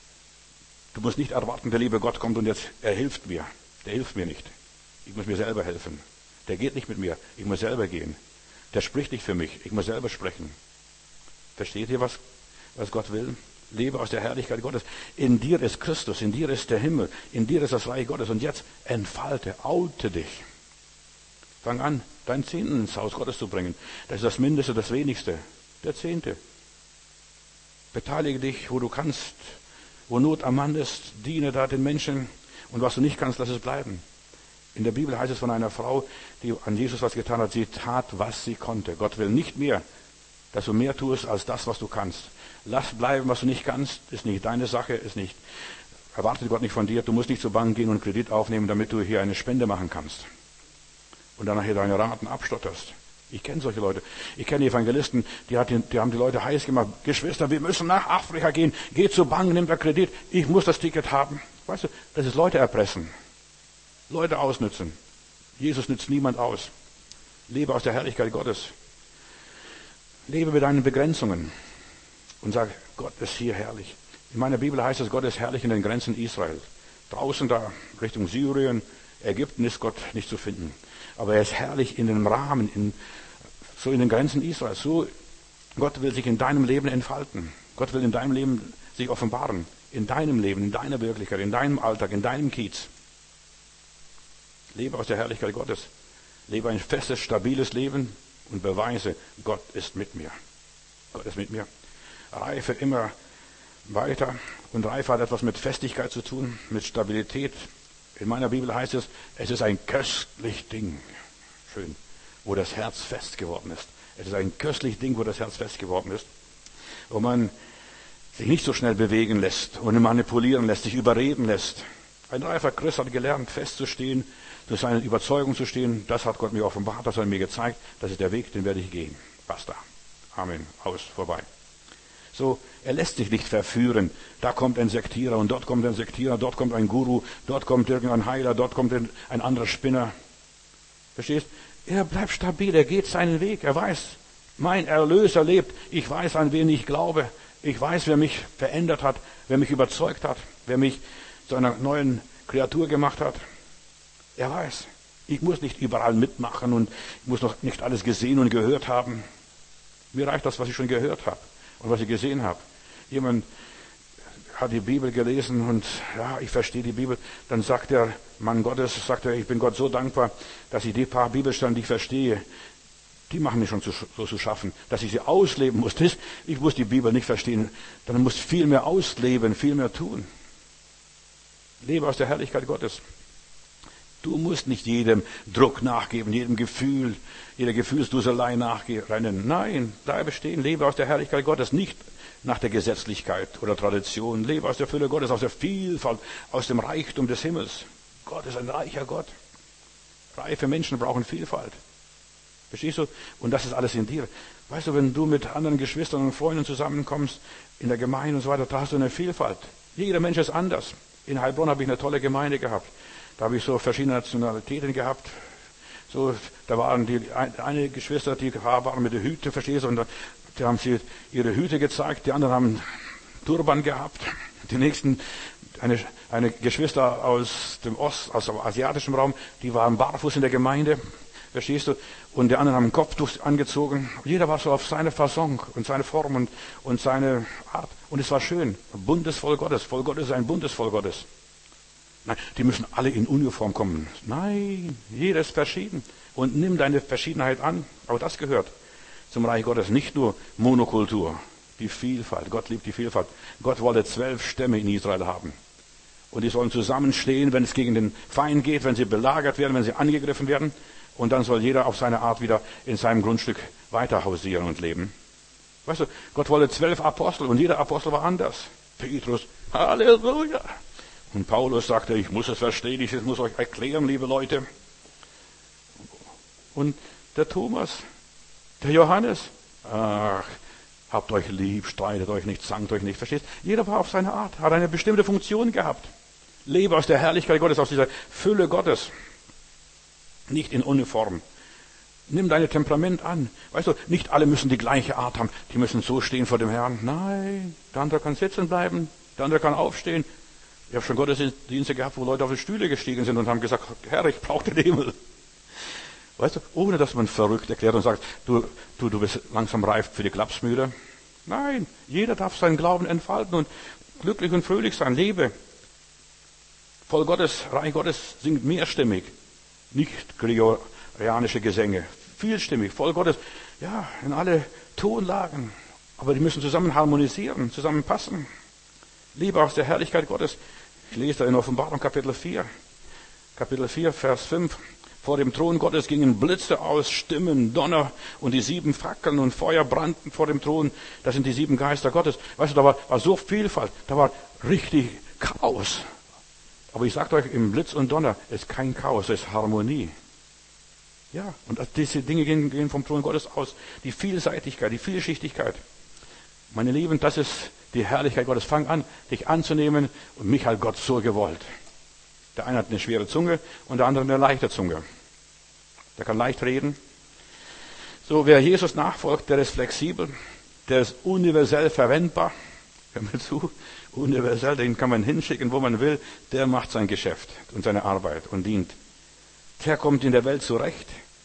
Du musst nicht erwarten, der liebe Gott kommt und jetzt, er hilft mir. Der hilft mir nicht. Ich muss mir selber helfen. Der geht nicht mit mir. Ich muss selber gehen. Der spricht nicht für mich. Ich muss selber sprechen. Versteht ihr, was Gott will? Lebe aus der Herrlichkeit Gottes. In dir ist Christus, in dir ist der Himmel, in dir ist das Reich Gottes. Und jetzt entfalte, oute dich. Fang an, deinen Zehnten ins Haus Gottes zu bringen. Das ist das Mindeste, das Wenigste. Der Zehnte. Beteilige dich, wo du kannst. Wo Not am Mann ist, diene da den Menschen. Und was du nicht kannst, lass es bleiben. In der Bibel heißt es von einer Frau, die an Jesus was getan hat, sie tat, was sie konnte. Gott will nicht mehr, dass du mehr tust als das, was du kannst. Lass bleiben, was du nicht kannst, ist nicht deine Sache, erwartet Gott nicht von dir. Du musst nicht zur Bank gehen und Kredit aufnehmen, damit du hier eine Spende machen kannst. Und dann nachher deine Raten abstotterst. Ich kenne solche Leute. Ich kenne Evangelisten, die haben die Leute heiß gemacht. Geschwister, wir müssen nach Afrika gehen. Geh zur Bank, nimm da Kredit. Ich muss das Ticket haben. Weißt du, das ist Leute erpressen. Leute ausnützen. Jesus nützt niemand aus. Lebe aus der Herrlichkeit Gottes. Lebe mit deinen Begrenzungen. Und sag, Gott ist hier herrlich. In meiner Bibel heißt es, Gott ist herrlich in den Grenzen Israels. Draußen da, Richtung Syrien, Ägypten ist Gott nicht zu finden. Aber er ist herrlich in dem Rahmen, so in den Grenzen Israels. So, Gott will sich in deinem Leben entfalten. Gott will in deinem Leben sich offenbaren. In deinem Leben, in deiner Wirklichkeit, in deinem Alltag, in deinem Kiez. Lebe aus der Herrlichkeit Gottes. Lebe ein festes, stabiles Leben und beweise, Gott ist mit mir. Gott ist mit mir. Reife immer weiter. Und Reife hat etwas mit Festigkeit zu tun, mit Stabilität. In meiner Bibel heißt es, es ist ein köstlich Ding. Schön. Wo das Herz fest geworden ist. Es ist ein köstlich Ding, wo das Herz fest geworden ist. Wo man sich nicht so schnell bewegen lässt und manipulieren lässt, sich überreden lässt. Ein reifer Christ hat gelernt, festzustehen, durch seine Überzeugung zu stehen. Das hat Gott mir offenbart, das hat er mir gezeigt. Das ist der Weg, den werde ich gehen. Basta. Amen. Aus, vorbei. So, er lässt sich nicht verführen. Da kommt ein Sektierer und dort kommt ein Sektierer, dort kommt ein Guru, dort kommt irgendein Heiler, dort kommt ein anderer Spinner. Verstehst? Er bleibt stabil, er geht seinen Weg, er weiß, mein Erlöser lebt. Ich weiß, an wen ich glaube. Ich weiß, wer mich verändert hat, wer mich überzeugt hat, wer mich zu einer neuen Kreatur gemacht hat. Er weiß, ich muss nicht überall mitmachen und ich muss noch nicht alles gesehen und gehört haben. Mir reicht das, was ich schon gehört habe und was ich gesehen habe. Jemand hat die Bibel gelesen und ja, ich verstehe die Bibel. Dann sagt der Mann Gottes, ich bin Gott so dankbar, dass ich die paar Bibelstellen, die ich verstehe, die machen mir schon so zu schaffen, dass ich sie ausleben muss. Ich muss die Bibel nicht verstehen, dann muss viel mehr ausleben, viel mehr tun. Lebe aus der Herrlichkeit Gottes. Du musst nicht jedem Druck nachgeben, jedem Gefühl, jeder Gefühlsduselei nachrennen. Nein, bleibe stehen, lebe aus der Herrlichkeit Gottes, nicht nach der Gesetzlichkeit oder Tradition. Lebe aus der Fülle Gottes, aus der Vielfalt, aus dem Reichtum des Himmels. Gott ist ein reicher Gott. Reife Menschen brauchen Vielfalt. Verstehst du? Und das ist alles in dir. Weißt du, wenn du mit anderen Geschwistern und Freunden zusammenkommst, in der Gemeinde und so weiter, da hast du eine Vielfalt. Jeder Mensch ist anders. In Heilbronn habe ich eine tolle Gemeinde gehabt. Da habe ich so verschiedene Nationalitäten gehabt. So, da waren eine Geschwister, die waren mit der Hüte, verstehst du, und da haben sie ihre Hüte gezeigt, die anderen haben Turban gehabt. Die nächsten, eine Geschwister aus dem aus dem asiatischen Raum, die waren barfuß in der Gemeinde, verstehst du, und die anderen haben ein Kopftuch angezogen. Jeder war so auf seine Fasson und seine Form und seine Art. Und es war schön. Buntes Volk Gottes. Volk Gottes ist ein buntes Volk Gottes. Nein, die müssen alle in Uniform kommen. Nein, jeder ist verschieden. Und nimm deine Verschiedenheit an. Auch das gehört zum Reich Gottes. Nicht nur Monokultur, die Vielfalt. Gott liebt die Vielfalt. Gott wollte 12 Stämme in Israel haben. Und die sollen zusammenstehen, wenn es gegen den Feind geht, wenn sie belagert werden, wenn sie angegriffen werden. Und dann soll jeder auf seine Art wieder in seinem Grundstück weiter hausieren und leben. Weißt du, Gott wollte 12 Apostel und jeder Apostel war anders. Petrus, Halleluja. Und Paulus sagte, ich muss es verstehen, ich muss euch erklären, liebe Leute. Und der Thomas, der Johannes, ach, habt euch lieb, streitet euch nicht, zankt euch nicht, verstehst? Jeder war auf seine Art, hat eine bestimmte Funktion gehabt. Lebe aus der Herrlichkeit Gottes, aus dieser Fülle Gottes. Nicht in Uniform. Nimm dein Temperament an. Weißt du, nicht alle müssen die gleiche Art haben. Die müssen so stehen vor dem Herrn. Nein, der andere kann sitzen bleiben, der andere kann aufstehen. Ich habe schon Gottesdienste gehabt, wo Leute auf die Stühle gestiegen sind und haben gesagt, Herr, ich brauche den Himmel. Weißt du, ohne dass man verrückt erklärt und sagt, du bist langsam reif für die Klapsmühle. Nein, jeder darf seinen Glauben entfalten und glücklich und fröhlich sein. Lebe. Volk Gottes, Reich Gottes singt mehrstimmig. Nicht gregorianische Gesänge. Vielstimmig. Volk Gottes, ja, in alle Tonlagen. Aber die müssen zusammen harmonisieren, zusammenpassen. Liebe aus der Herrlichkeit Gottes. Ich lese da in Offenbarung Kapitel 4. Kapitel 4, Vers 5. Vor dem Thron Gottes gingen Blitze aus, Stimmen, Donner und die 7 Fackeln und Feuer brannten vor dem Thron. Das sind die 7 Geister Gottes. Weißt du, da war so Vielfalt, da war richtig Chaos. Aber ich sage euch, im Blitz und Donner ist kein Chaos, es ist Harmonie. Ja, und diese Dinge gehen vom Thron Gottes aus. Die Vielseitigkeit, die Vielschichtigkeit. Meine Lieben, das ist die Herrlichkeit Gottes. Fang an, dich anzunehmen, und mich hat Gott so gewollt. Der eine hat eine schwere Zunge und der andere eine leichte Zunge. Der kann leicht reden. So, wer Jesus nachfolgt, der ist flexibel, der ist universell verwendbar. Hör mir zu, universell, den kann man hinschicken, wo man will. Der macht sein Geschäft und seine Arbeit und dient. Der kommt in der Welt zurecht.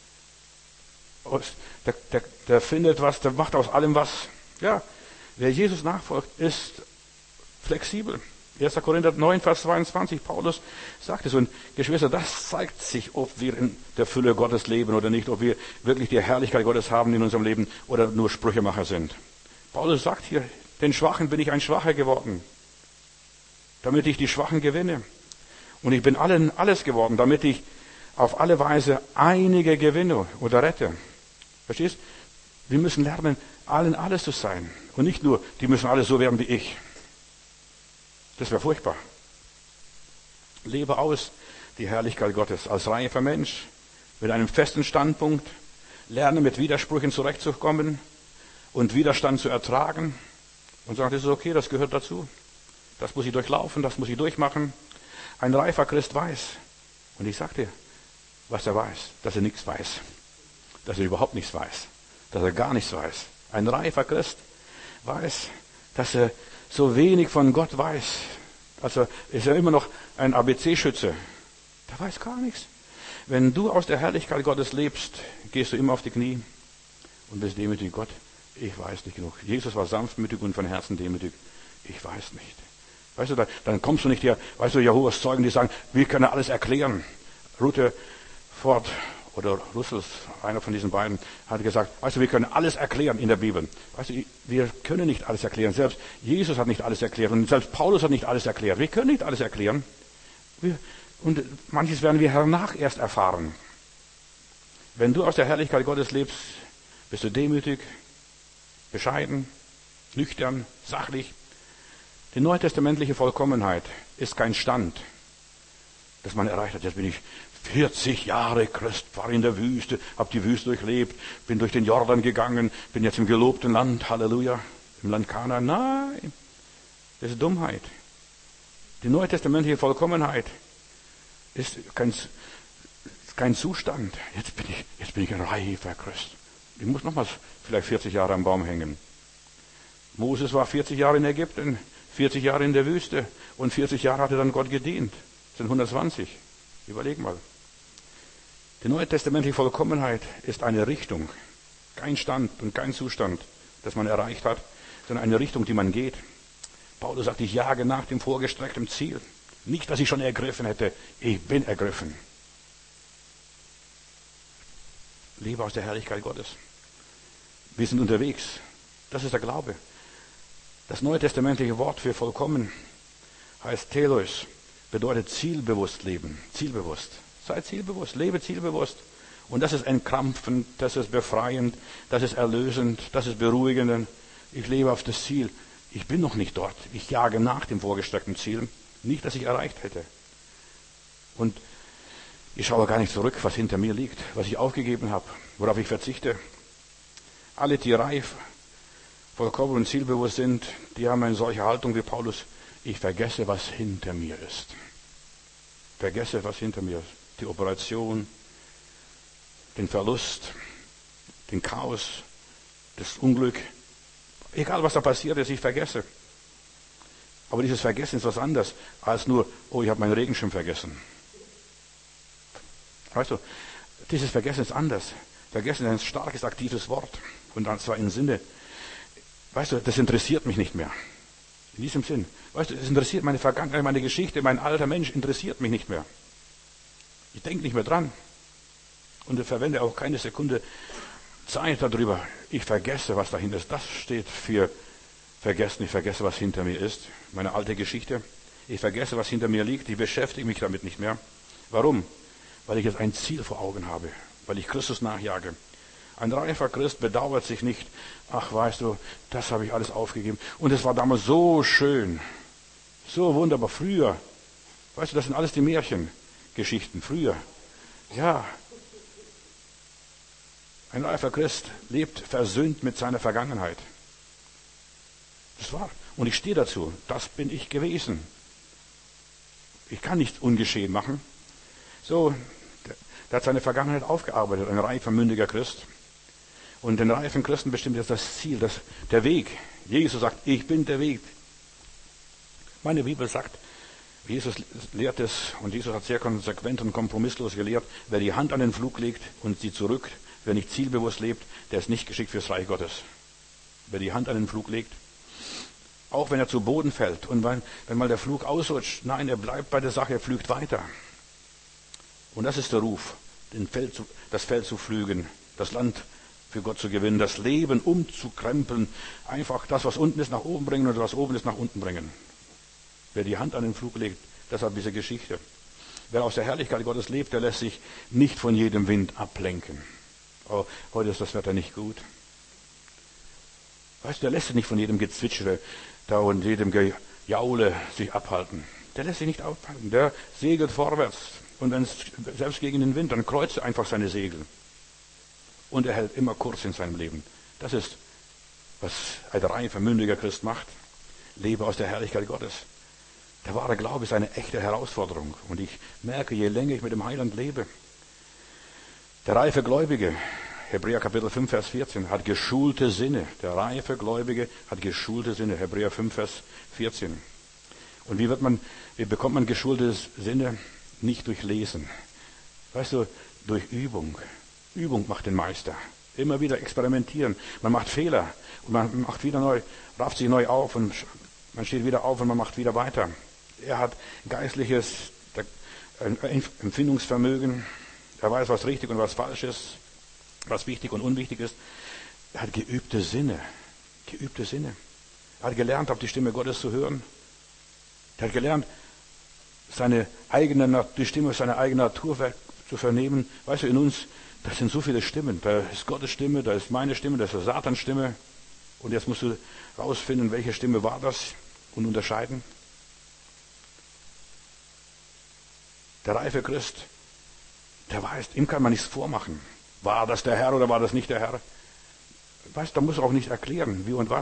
Der findet was, der macht aus allem was. Ja, wer Jesus nachfolgt, ist flexibel. 1. Korinther 9, Vers 22, Paulus sagt es. Und Geschwister, das zeigt sich, ob wir in der Fülle Gottes leben oder nicht, ob wir wirklich die Herrlichkeit Gottes haben in unserem Leben oder nur Sprüchemacher sind. Paulus sagt hier, den Schwachen bin ich ein Schwacher geworden, damit ich die Schwachen gewinne. Und ich bin allen alles geworden, damit ich auf alle Weise einige gewinne oder rette. Verstehst? Wir müssen lernen, allen alles zu sein. Und nicht nur, die müssen alle so werden wie ich. Das wäre furchtbar. Lebe aus die Herrlichkeit Gottes als reifer Mensch, mit einem festen Standpunkt, lerne mit Widersprüchen zurechtzukommen und Widerstand zu ertragen und sagen, das ist okay, das gehört dazu. Das muss ich durchlaufen, das muss ich durchmachen. Ein reifer Christ weiß, und ich sage dir, was er weiß, dass er nichts weiß, dass er überhaupt nichts weiß, dass er gar nichts weiß. Ein reifer Christ weiß, dass er so wenig von Gott weiß. Also ist er immer noch ein ABC-Schütze. Der weiß gar nichts. Wenn du aus der Herrlichkeit Gottes lebst, gehst du immer auf die Knie und bist demütig. Gott, ich weiß nicht genug. Jesus war sanftmütig und von Herzen demütig. Ich weiß nicht. Weißt du, dann kommst du nicht hier, weißt du, Jehovas Zeugen, die sagen, wir können alles erklären. Rutherford oder Russell, einer von diesen beiden, hat gesagt, weißt du, wir können alles erklären in der Bibel. Weißt du, wir können nicht alles erklären. Selbst Jesus hat nicht alles erklärt und selbst Paulus hat nicht alles erklärt. Wir können nicht alles erklären. Wir Und manches werden wir hernach erst erfahren. Wenn du aus der Herrlichkeit Gottes lebst, bist du demütig, bescheiden, nüchtern, sachlich. Die neutestamentliche Vollkommenheit ist kein Stand, das man erreicht hat. Jetzt bin ich 40 Jahre Christ, war in der Wüste, habe die Wüste durchlebt, bin durch den Jordan gegangen, bin jetzt im gelobten Land, Halleluja, im Land Kanaan. Nein, das ist Dummheit. Die neutestamentliche Vollkommenheit ist kein Zustand. Jetzt bin ich ein reifer Christ. Ich muss nochmals vielleicht 40 Jahre am Baum hängen. Moses war 40 Jahre in Ägypten, 40 Jahre in der Wüste und 40 Jahre hat er dann Gott gedient. Das sind 120. Überleg mal. Die neutestamentliche Vollkommenheit ist eine Richtung, kein Stand und kein Zustand, das man erreicht hat, sondern eine Richtung, die man geht. Paulus sagt, ich jage nach dem vorgestreckten Ziel. Nicht, dass ich schon ergriffen hätte, ich bin ergriffen. Lebe aus der Herrlichkeit Gottes. Wir sind unterwegs. Das ist der Glaube. Das neutestamentliche Wort für vollkommen heißt Telos, bedeutet zielbewusst leben. Zielbewusst. Sei zielbewusst, lebe zielbewusst. Und das ist entkrampfend, das ist befreiend, das ist erlösend, das ist beruhigend. Ich lebe auf das Ziel. Ich bin noch nicht dort. Ich jage nach dem vorgestreckten Ziel. Nicht, dass ich erreicht hätte. Und ich schaue gar nicht zurück, was hinter mir liegt, was ich aufgegeben habe, worauf ich verzichte. Alle, die reif, vollkommen und zielbewusst sind, die haben eine solche Haltung wie Paulus. Ich vergesse, was hinter mir ist. Vergesse, was hinter mir ist. Die Operation, den Verlust, den Chaos, das Unglück. Egal, was da passiert ist, ich vergesse. Aber dieses Vergessen ist was anderes als nur, oh, ich habe meinen Regenschirm vergessen. Weißt du, dieses Vergessen ist anders. Vergessen ist ein starkes, aktives Wort. Und zwar im Sinne, weißt du, das interessiert mich nicht mehr. In diesem Sinn. Weißt du, es interessiert meine Vergangenheit, meine Geschichte, mein alter Mensch interessiert mich nicht mehr. Ich denke nicht mehr dran. Und ich verwende auch keine Sekunde Zeit darüber. Ich vergesse, was dahinter ist. Das steht für vergessen. Ich vergesse, was hinter mir ist. Meine alte Geschichte. Ich vergesse, was hinter mir liegt. Ich beschäftige mich damit nicht mehr. Warum? Weil ich jetzt ein Ziel vor Augen habe. Weil ich Christus nachjage. Ein reifer Christ bedauert sich nicht. Ach, weißt du, das habe ich alles aufgegeben. Und es war damals so schön. So wunderbar. Früher. Weißt du, das sind alles die Märchengeschichten. Früher. Ja. Ein reifer Christ lebt versöhnt mit seiner Vergangenheit. Das war. Und ich stehe dazu. Das bin ich gewesen. Ich kann nichts ungeschehen machen. So, der hat seine Vergangenheit aufgearbeitet. Ein reifer, mündiger Christ. Und den reifen Christen bestimmt jetzt das Ziel, der Weg. Jesus sagt, ich bin der Weg. Meine Bibel sagt, Jesus lehrt es, und Jesus hat sehr konsequent und kompromisslos gelehrt, wer die Hand an den Flug legt und sie zurück, wer nicht zielbewusst lebt, der ist nicht geschickt fürs Reich Gottes. Wer die Hand an den Flug legt, auch wenn er zu Boden fällt und wenn mal der Flug ausrutscht, nein, er bleibt bei der Sache, er flügt weiter. Und das ist der Ruf, das Feld zu pflügen, das Land für Gott zu gewinnen, das Leben umzukrempeln, einfach das, was unten ist, nach oben bringen und was oben ist, nach unten bringen. Wer die Hand an den Flug legt, das hat diese Geschichte. Wer aus der Herrlichkeit Gottes lebt, der lässt sich nicht von jedem Wind ablenken. Oh, heute ist das Wetter nicht gut. Weißt du, der lässt sich nicht von jedem Gezwitschere da und jedem Gejaule sich abhalten. Der lässt sich nicht abhalten. Der segelt vorwärts. Und wenn es selbst gegen den Wind, dann kreuzt er einfach seine Segel. Und er hält immer Kurs in seinem Leben. Das ist, was ein reifer, mündiger Christ macht. Lebe aus der Herrlichkeit Gottes. Der wahre Glaube ist eine echte Herausforderung. Und ich merke, je länger ich mit dem Heiland lebe, der reife Gläubige, Hebräer Kapitel 5, Vers 14, hat geschulte Sinne. Der reife Gläubige hat geschulte Sinne. Hebräer 5, Vers 14. Und wie bekommt man geschulte Sinne? Nicht durch Lesen. Weißt du, durch Übung. Übung macht den Meister. Immer wieder experimentieren. Man macht Fehler und man macht wieder neu, rafft sich neu auf und man steht wieder auf und man macht wieder weiter. Er hat geistliches Empfindungsvermögen. Er weiß, was richtig und was falsch ist, was wichtig und unwichtig ist. Er hat geübte Sinne. Geübte Sinne. Er hat gelernt, auf die Stimme Gottes zu hören. Er hat gelernt, die Stimme seiner eigenen Natur zu vernehmen. Weißt du, in uns, das sind so viele Stimmen. Da ist Gottes Stimme, da ist meine Stimme, da ist der Satans Stimme. Und jetzt musst du rausfinden, welche Stimme war das und unterscheiden. Der reife Christ, der weiß, ihm kann man nichts vormachen. War das der Herr oder war das nicht der Herr? Weißt, da muss er auch nicht erklären, wie und was.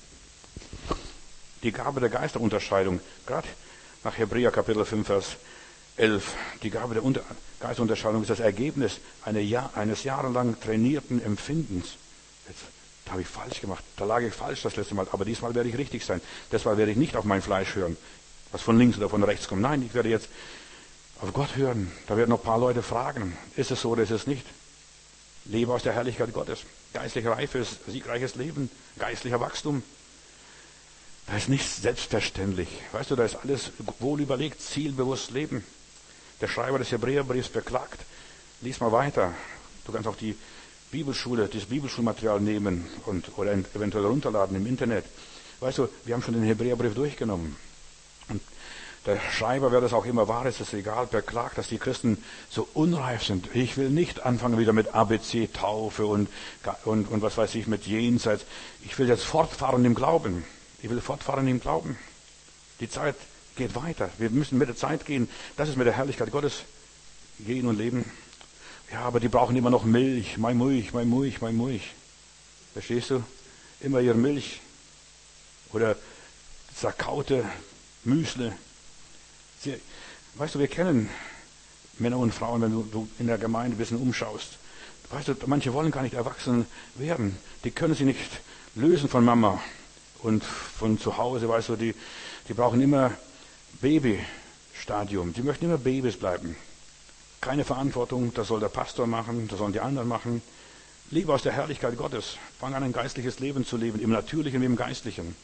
Die Gabe der Geisterunterscheidung, gerade nach Hebräer Kapitel 5, Vers 11, die Gabe der Geisterunterscheidung ist das Ergebnis eines jahrelang trainierten Empfindens. Jetzt, da habe ich falsch gemacht, da lag ich falsch das letzte Mal, aber diesmal werde ich richtig sein. Deshalb werde ich nicht auf mein Fleisch hören, was von links oder von rechts kommt. Nein, ich werde jetzt auf Gott hören. Da werden noch ein paar Leute fragen, ist es so oder ist es nicht? Lebe aus der Herrlichkeit Gottes. Geistliche Reife, siegreiches Leben, geistlicher Wachstum. Da ist nichts selbstverständlich. Weißt du, da ist alles wohl überlegt, zielbewusst leben. Der Schreiber des Hebräerbriefs beklagt. Lies mal weiter. Du kannst auch die Bibelschule, das Bibelschulmaterial nehmen oder eventuell runterladen im Internet. Weißt du, wir haben schon den Hebräerbrief durchgenommen. Und der Schreiber, wer das auch immer war, ist es egal, beklagt, dass die Christen so unreif sind. Ich will nicht anfangen wieder mit ABC-Taufe und was weiß ich, mit Jenseits. Ich will jetzt fortfahren im Glauben. Ich will fortfahren im Glauben. Die Zeit geht weiter. Wir müssen mit der Zeit gehen. Das ist mit der Herrlichkeit Gottes gehen und leben. Ja, aber die brauchen immer noch Milch. Mein Milch. Verstehst du? Immer ihre Milch. Oder zerkaute Müsli. Weißt du, wir kennen Männer und Frauen, wenn du in der Gemeinde ein bisschen umschaust. Weißt du, manche wollen gar nicht erwachsen werden. Die können sich nicht lösen von Mama und von zu Hause. Weißt du, die brauchen immer Babystadium. Die möchten immer Babys bleiben. Keine Verantwortung, das soll der Pastor machen, das sollen die anderen machen. Lebe aus der Herrlichkeit Gottes. Fang an, ein geistliches Leben zu leben, im Natürlichen wie im Geistlichen.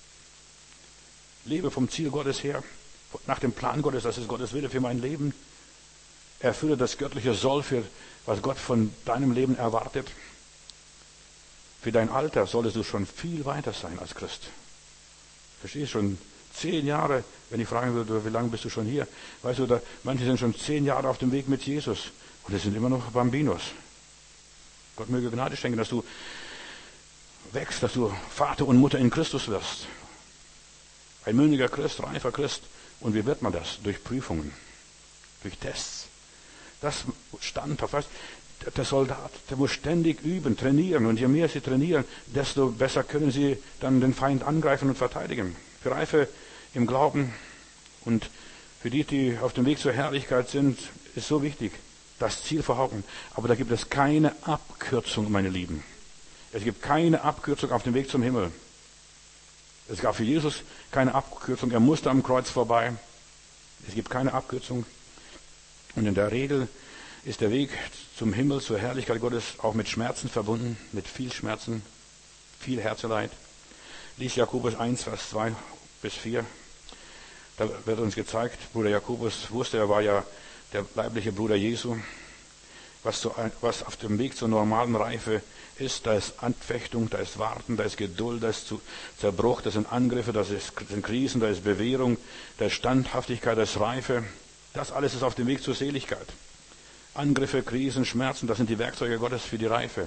Lebe vom Ziel Gottes her, nach dem Plan Gottes, das ist Gottes Wille für mein Leben. Erfülle das göttliche Soll, für was Gott von deinem Leben erwartet. Für dein Alter solltest du schon viel weiter sein als Christ. Verstehst du, schon 10 Jahre, wenn ich fragen würde, wie lange bist du schon hier? Weißt du, manche sind schon 10 Jahre auf dem Weg mit Jesus und es sind immer noch Bambinos. Gott möge Gnade schenken, dass du wächst, dass du Vater und Mutter in Christus wirst. Ein mündiger Christ, reifer Christ. Und wie wird man das? Durch Prüfungen, durch Tests. Das standhaft. Weißt, der Soldat, der muss ständig üben, trainieren. Und je mehr sie trainieren, desto besser können sie dann den Feind angreifen und verteidigen. Für Reife im Glauben und für die auf dem Weg zur Herrlichkeit sind, ist so wichtig, das Ziel vor Augen. Aber da gibt es keine Abkürzung, meine Lieben. Es gibt keine Abkürzung auf dem Weg zum Himmel. Es gab für Jesus keine Abkürzung. Er musste am Kreuz vorbei. Es gibt keine Abkürzung. Und in der Regel ist der Weg zum Himmel, zur Herrlichkeit Gottes auch mit Schmerzen verbunden, mit viel Schmerzen, viel Herzeleid. Lies Jakobus 1, Vers 2 bis 4. Da wird uns gezeigt, Bruder Jakobus wusste, er war ja der leibliche Bruder Jesu, was auf dem Weg zur normalen Reife ist. Da ist Anfechtung, da ist Warten, da ist Geduld, da ist Zerbruch, da sind Angriffe, da sind Krisen, da ist Bewährung, da ist Standhaftigkeit, da ist Reife. Das alles ist auf dem Weg zur Seligkeit. Angriffe, Krisen, Schmerzen, das sind die Werkzeuge Gottes für die Reife.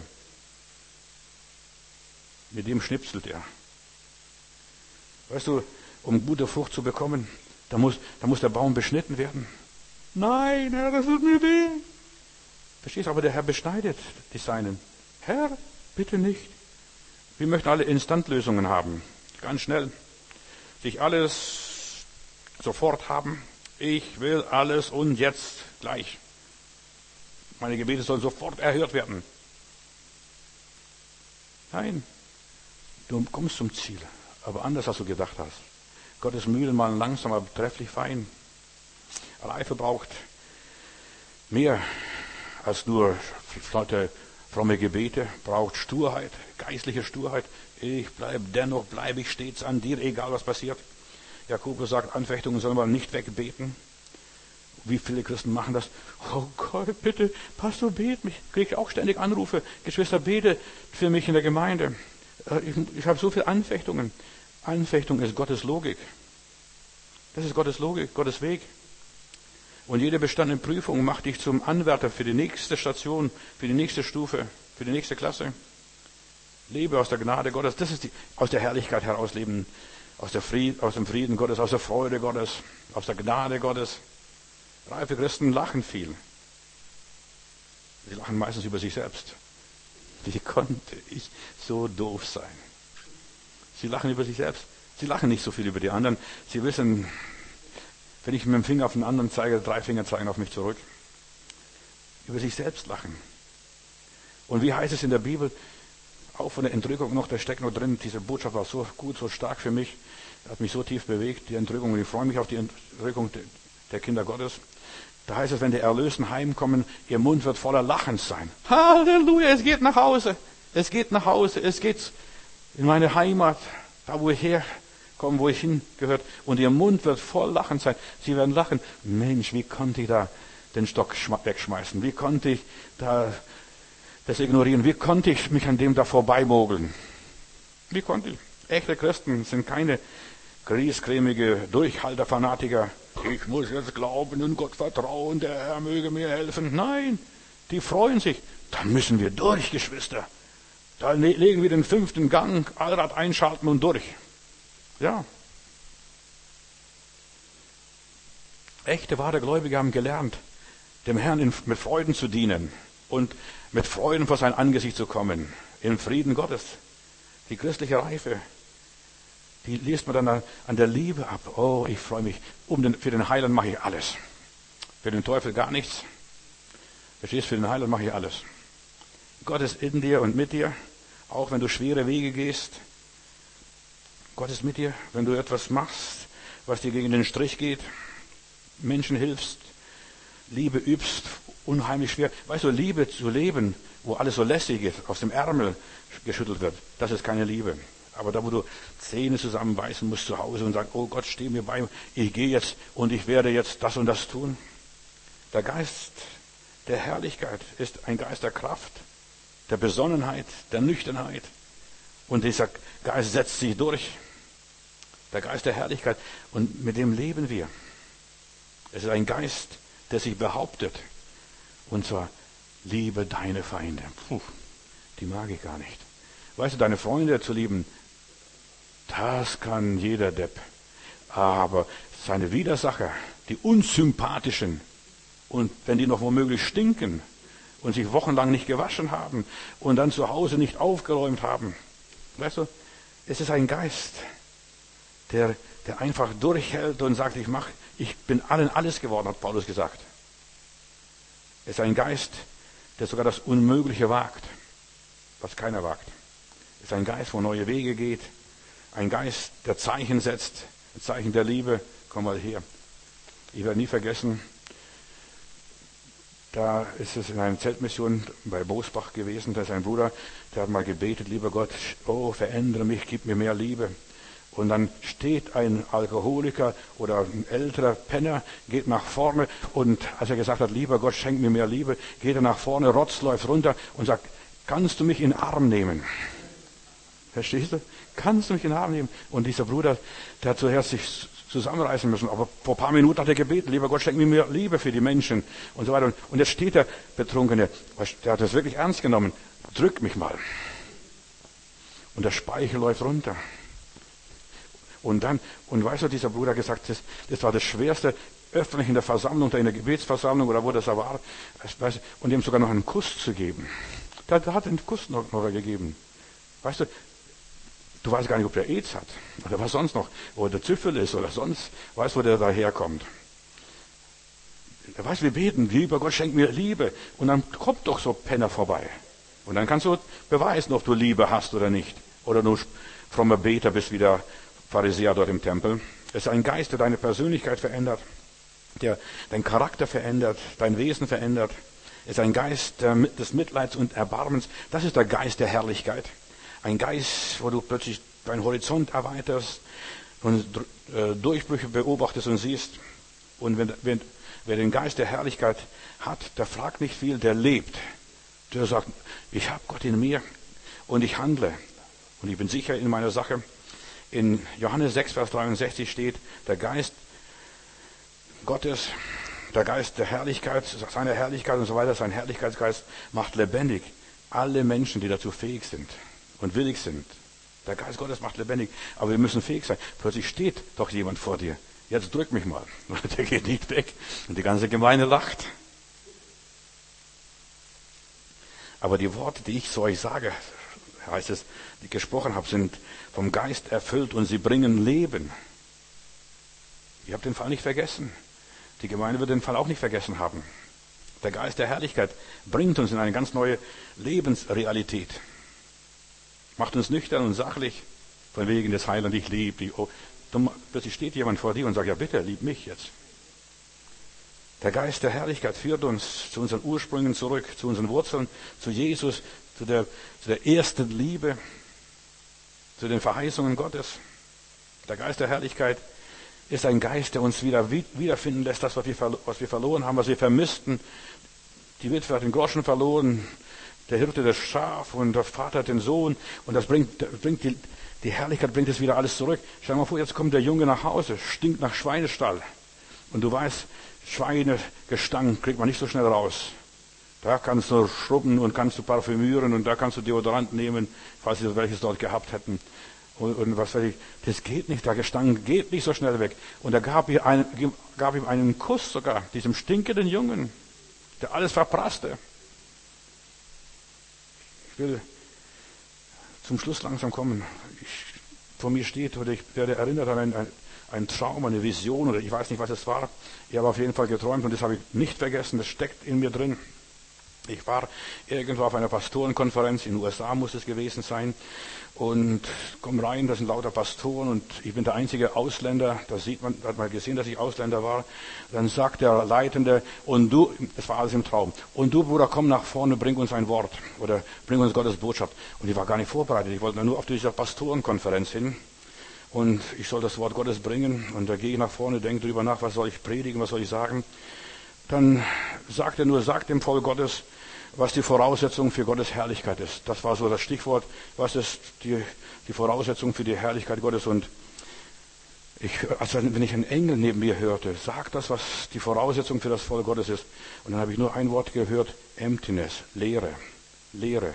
Mit dem schnipselt er. Weißt du, um gute Frucht zu bekommen, da muss der Baum beschnitten werden. Nein, Herr, das tut mir weh. Verstehst du, aber der Herr beschneidet die Seinen. Herr, bitte nicht. Wir möchten alle Instantlösungen haben. Ganz schnell. Sich alles sofort haben. Ich will alles und jetzt gleich. Meine Gebete sollen sofort erhört werden. Nein, du kommst zum Ziel, aber anders als du gedacht hast. Gottes Mühlen malen langsam, aber trefflich fein. Reife braucht mehr als nur fromme Gebete, braucht Sturheit, geistliche Sturheit. Dennoch bleibe ich stets an dir, egal was passiert. Jakobus sagt, Anfechtungen sollen wir nicht wegbeten. Wie viele Christen machen das? Oh Gott, bitte, Pastor, bet mich. Kriege ich auch ständig Anrufe. Geschwister, bete für mich in der Gemeinde. Ich habe so viele Anfechtungen. Anfechtung ist Gottes Logik. Das ist Gottes Logik, Gottes Weg. Und jede bestandene Prüfung macht dich zum Anwärter für die nächste Station, für die nächste Stufe, für die nächste Klasse. Lebe aus der Gnade Gottes. Das ist aus der Herrlichkeit heraus leben, aus dem Frieden Gottes, aus der Freude Gottes, aus der Gnade Gottes. Reife Christen lachen viel. Sie lachen meistens über sich selbst. Wie konnte ich so doof sein? Sie lachen über sich selbst. Sie lachen nicht so viel über die anderen. Sie wissen, wenn ich mit dem Finger auf den anderen zeige, 3 Finger zeigen auf mich zurück. Über sich selbst lachen. Und wie heißt es in der Bibel? Auch von der Entrückung noch, da steckt noch drin, diese Botschaft war so gut, so stark für mich, hat mich so tief bewegt, die Entrückung, und ich freue mich auf die Entrückung der Kinder Gottes. Da heißt es, wenn die Erlösten heimkommen, ihr Mund wird voller Lachens sein. Halleluja, es geht nach Hause, es geht nach Hause, es geht in meine Heimat, da wo ich herkomme, wo ich hingehört, und ihr Mund wird voll Lachen sein. Sie werden lachen, Mensch, wie konnte ich da den Stock wegschmeißen, wie konnte ich da das ignorieren. Wie konnte ich mich an dem da vorbeimogeln? Wie konnte ich? Echte Christen sind keine griesgrämige Durchhalterfanatiker. Ich muss jetzt glauben und Gott vertrauen, der Herr möge mir helfen. Nein, die freuen sich. Da müssen wir durch, Geschwister. Da legen wir den 5. Gang, Allrad einschalten und durch. Ja. Echte, wahre Gläubige haben gelernt, dem Herrn mit Freuden zu dienen und mit Freuden vor sein Angesicht zu kommen, im Frieden Gottes. Die christliche Reife, die liest man dann an der Liebe ab. Oh, ich freue mich. Für den Heiland mache ich alles. Für den Teufel gar nichts. Verstehst, für den Heiland mache ich alles. Gott ist in dir und mit dir, auch wenn du schwere Wege gehst. Gott ist mit dir, wenn du etwas machst, was dir gegen den Strich geht, Menschen hilfst, Liebe übst, unheimlich schwer. Weißt du, Liebe zu leben, wo alles so lässig ist, aus dem Ärmel geschüttelt wird, das ist keine Liebe. Aber da, wo du Zähne zusammenbeißen musst zu Hause und sagst, oh Gott, steh mir bei, ich gehe jetzt und ich werde jetzt das und das tun. Der Geist der Herrlichkeit ist ein Geist der Kraft, der Besonnenheit, der Nüchternheit. Und dieser Geist setzt sich durch. Der Geist der Herrlichkeit. Und mit dem leben wir. Es ist ein Geist, der sich behauptet. Und zwar, liebe deine Feinde. Puh, die mag ich gar nicht. Weißt du, deine Freunde zu lieben, das kann jeder Depp. Aber seine Widersacher, die unsympathischen, und wenn die noch womöglich stinken und sich wochenlang nicht gewaschen haben und dann zu Hause nicht aufgeräumt haben, weißt du, es ist ein Geist, der einfach durchhält und sagt, ich bin allen alles geworden, hat Paulus gesagt. Es ist ein Geist, der sogar das Unmögliche wagt, was keiner wagt. Es ist ein Geist, wo neue Wege geht. Ein Geist, der Zeichen setzt, ein Zeichen der Liebe. Komm mal her. Ich werde nie vergessen, da ist es in einer Zeltmission bei Bosbach gewesen, da ist ein Bruder, der hat mal gebetet, lieber Gott, oh, verändere mich, gib mir mehr Liebe. Und dann steht ein Alkoholiker oder ein älterer Penner, geht nach vorne und als er gesagt hat, lieber Gott, schenk mir mehr Liebe, geht er nach vorne, rotzt, läuft runter und sagt, kannst du mich in den Arm nehmen? Verstehst du? Kannst du mich in den Arm nehmen? Und dieser Bruder, der hat zuerst sich zusammenreißen müssen, aber vor ein paar Minuten hat er gebeten, lieber Gott, schenk mir mehr Liebe für die Menschen und so weiter. Und jetzt steht der Betrunkene, der hat das wirklich ernst genommen, drück mich mal. Und der Speichel läuft runter. Und weißt du, dieser Bruder hat gesagt, das war das Schwerste, öffentlich in der Versammlung, in der Gebetsversammlung oder wo das da war, und ihm sogar noch einen Kuss zu geben. Der hat einen Kuss noch gegeben. Weißt du weißt gar nicht, ob der AIDS hat oder was sonst noch, oder Syphilis oder sonst, weißt du, wo der daherkommt. Weißt du, wir beten, lieber Gott, schenk mir Liebe. Und dann kommt doch so Penner vorbei. Und dann kannst du beweisen, ob du Liebe hast oder nicht. Oder nur frommer Beter bist wie der Pharisäer dort im Tempel. Es ist ein Geist, der deine Persönlichkeit verändert, der deinen Charakter verändert, dein Wesen verändert. Es ist ein Geist des Mitleids und Erbarmens. Das ist der Geist der Herrlichkeit. Ein Geist, wo du plötzlich deinen Horizont erweiterst und Durchbrüche beobachtest und siehst. Und wer den Geist der Herrlichkeit hat, der fragt nicht viel, der lebt. Der sagt, ich habe Gott in mir und ich handle. Und ich bin sicher in meiner Sache. In Johannes 6, Vers 63 steht, der Geist Gottes, der Geist der Herrlichkeit, seine Herrlichkeit und so weiter, sein Herrlichkeitsgeist macht lebendig alle Menschen, die dazu fähig sind und willig sind. Der Geist Gottes macht lebendig, aber wir müssen fähig sein. Plötzlich steht doch jemand vor dir. Jetzt drück mich mal. Der geht nicht weg. Und die ganze Gemeinde lacht. Aber die Worte, die ich zu euch sage, heißt es, die ich gesprochen habe, sind vom Geist erfüllt und sie bringen Leben. Ihr habt den Fall nicht vergessen. Die Gemeinde wird den Fall auch nicht vergessen haben. Der Geist der Herrlichkeit bringt uns in eine ganz neue Lebensrealität. Macht uns nüchtern und sachlich, von wegen des Heiland, ich liebe dich. Oh, plötzlich steht jemand vor dir und sagt, ja bitte, lieb mich jetzt. Der Geist der Herrlichkeit führt uns zu unseren Ursprüngen zurück, zu unseren Wurzeln, zu Jesus, zu der ersten Liebe, zu den Verheißungen Gottes. Der Geist der Herrlichkeit ist ein Geist, der uns wiederfinden lässt, das, was wir verloren haben, was wir vermissten. Die Witwe hat den Groschen verloren, der Hirte das Schaf und der Vater hat den Sohn. Und das bringt die Herrlichkeit bringt es wieder alles zurück. Stell dir mal vor, jetzt kommt der Junge nach Hause, stinkt nach Schweinestall. Und du weißt, Schweinegestank kriegt man nicht so schnell raus. Da kannst du schrubben und kannst du parfümieren und da kannst du Deodorant nehmen, falls sie welches dort gehabt hätten. Und was weiß ich, das geht nicht, der Gestank geht nicht so schnell weg. Und er gab ihm einen Kuss sogar, diesem stinkenden Jungen, der alles verprasste. Ich will zum Schluss langsam kommen. Vor mir steht, oder ich werde erinnert an einen Traum, eine Vision, oder ich weiß nicht, was es war. Ich habe auf jeden Fall geträumt und das habe ich nicht vergessen, das steckt in mir drin. Ich war irgendwo auf einer Pastorenkonferenz, in den USA muss es gewesen sein, und komm rein, da sind lauter Pastoren und ich bin der einzige Ausländer, hat man gesehen, dass ich Ausländer war. Dann sagt der Leitende, und du, das war alles im Traum, und du Bruder, komm nach vorne, bring uns ein Wort oder bring uns Gottes Botschaft. Und ich war gar nicht vorbereitet, ich wollte nur auf diese Pastorenkonferenz hin und ich soll das Wort Gottes bringen und da gehe ich nach vorne, denke drüber nach, was soll ich predigen, was soll ich sagen. Dann sagt er nur, sagt dem Volk Gottes, was die Voraussetzung für Gottes Herrlichkeit ist. Das war so das Stichwort, was ist die Voraussetzung für die Herrlichkeit Gottes. Und also wenn ich einen Engel neben mir hörte, sagt das, was die Voraussetzung für das Volk Gottes ist. Und dann habe ich nur ein Wort gehört, Emptiness, Leere, Leere.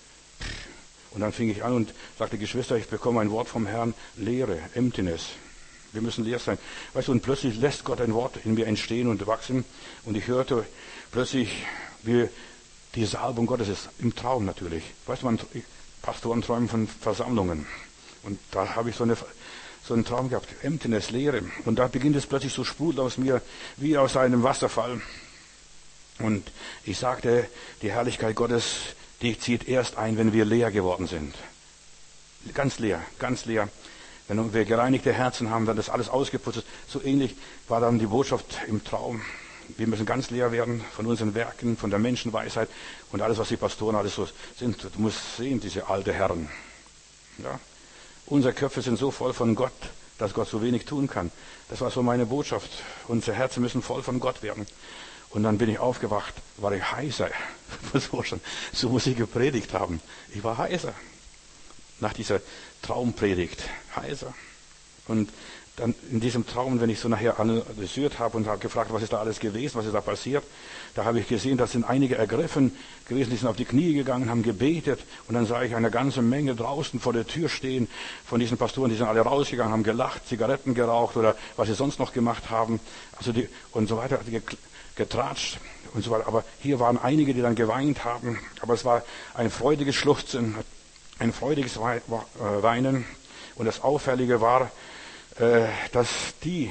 Und dann fing ich an und sagte, Geschwister, ich bekomme ein Wort vom Herrn, Leere, Emptiness. Wir müssen leer sein. Weißt du, und plötzlich lässt Gott ein Wort in mir entstehen und wachsen. Und ich hörte plötzlich, wie die Salbung Gottes ist, im Traum natürlich. Weißt du, Pastoren träumen von Versammlungen. Und da habe ich so einen Traum gehabt, Emptiness, Leere. Und da beginnt es plötzlich so sprudeln aus mir, wie aus einem Wasserfall. Und ich sagte, die Herrlichkeit Gottes, die zieht erst ein, wenn wir leer geworden sind. Ganz leer, ganz leer. Wenn wir gereinigte Herzen haben, wenn das alles ausgeputzt ist. So ähnlich war dann die Botschaft im Traum. Wir müssen ganz leer werden von unseren Werken, von der Menschenweisheit und alles, was die Pastoren alles so sind. Du musst sehen, diese alte Herren. Ja? Unsere Köpfe sind so voll von Gott, dass Gott so wenig tun kann. Das war so meine Botschaft. Unsere Herzen müssen voll von Gott werden. Und dann bin ich aufgewacht, war ich heiser. So muss ich gepredigt haben. Ich war heiser. Nach dieser Traumpredigt. Heiser. Und dann in diesem Traum, wenn ich so nachher analysiert habe und habe gefragt, was ist da alles gewesen, was ist da passiert, da habe ich gesehen, da sind einige ergriffen gewesen, die sind auf die Knie gegangen, haben gebetet und dann sah ich eine ganze Menge draußen vor der Tür stehen von diesen Pastoren, die sind alle rausgegangen, haben gelacht, Zigaretten geraucht oder was sie sonst noch gemacht haben, also und so weiter, getratscht und so weiter. Aber hier waren einige, die dann geweint haben, aber es war ein freudiges Schluchzen, ein freudiges Weinen und das Auffällige war, dass die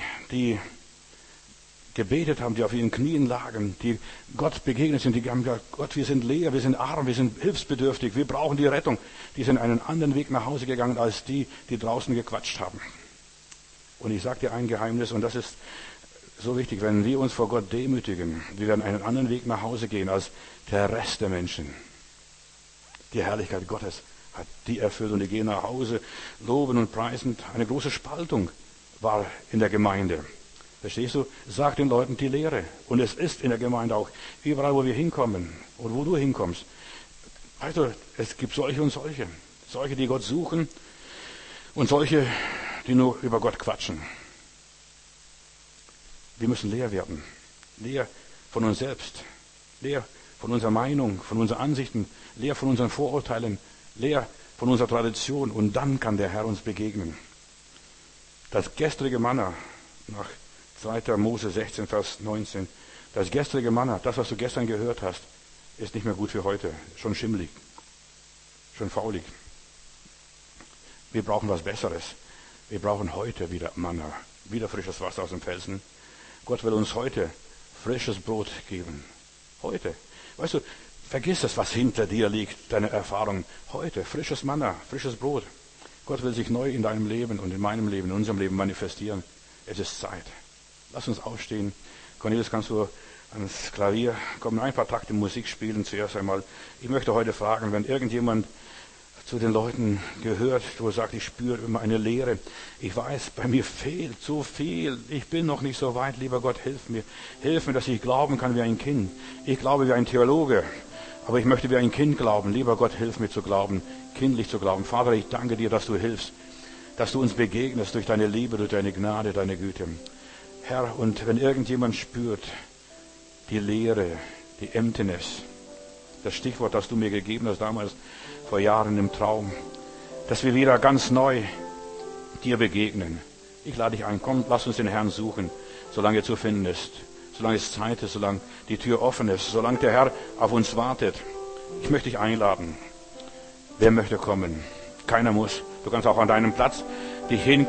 gebetet haben, die auf ihren Knien lagen, die Gott begegnet sind, die haben gesagt, Gott, wir sind leer, wir sind arm, wir sind hilfsbedürftig, wir brauchen die Rettung. Die sind einen anderen Weg nach Hause gegangen, als die draußen gequatscht haben. Und ich sage dir ein Geheimnis, und das ist so wichtig, wenn wir uns vor Gott demütigen, wir werden einen anderen Weg nach Hause gehen, als der Rest der Menschen. Die Herrlichkeit Gottes hat die erfüllt und die gehen nach Hause, loben und preisend. Eine große Spaltung war in der Gemeinde. Verstehst du? Sag den Leuten die Lehre. Und es ist in der Gemeinde auch, überall wo wir hinkommen und wo du hinkommst. Also, es gibt solche und solche. Solche, die Gott suchen und solche, die nur über Gott quatschen. Wir müssen leer werden. leer von uns selbst, leer von unserer Meinung, von unseren Ansichten, leer von unseren Vorurteilen, leer von unserer Tradition. Und dann kann der Herr uns begegnen. Das gestrige Manna, nach 2. Mose 16, Vers 19, das gestrige Manna, das, was du gestern gehört hast, ist nicht mehr gut für heute, schon schimmelig, schon faulig. Wir brauchen was Besseres. Wir brauchen heute wieder Manna, wieder frisches Wasser aus dem Felsen. Gott will uns heute frisches Brot geben. Heute. Weißt du, vergiss das, was hinter dir liegt, deine Erfahrung. Heute frisches Manna, frisches Brot. Gott will sich neu in deinem Leben und in meinem Leben, in unserem Leben manifestieren. Es ist Zeit. Lass uns aufstehen. Cornelius, kannst du ans Klavier kommen, ein paar Takte Musik spielen zuerst einmal. Ich möchte heute fragen, wenn irgendjemand zu den Leuten gehört, wo er sagt, ich spüre immer eine Leere. Ich weiß, bei mir fehlt so viel. Ich bin noch nicht so weit. Lieber Gott, hilf mir. Hilf mir, dass ich glauben kann wie ein Kind. Ich glaube wie ein Theologe, aber ich möchte wie ein Kind glauben. Lieber Gott, hilf mir zu glauben, kindlich zu glauben. Vater, ich danke dir, dass du hilfst, dass du uns begegnest durch deine Liebe, durch deine Gnade, deine Güte. Herr, und wenn irgendjemand spürt, die Leere, die Emptiness, das Stichwort, das du mir gegeben hast damals vor Jahren im Traum, dass wir wieder ganz neu dir begegnen. Ich lade dich ein, komm, lass uns den Herrn suchen, solange er zu finden ist, solange es Zeit ist, solange die Tür offen ist, solange der Herr auf uns wartet. Ich möchte dich einladen. Wer möchte kommen? Keiner muss. Du kannst auch an deinem Platz dich hin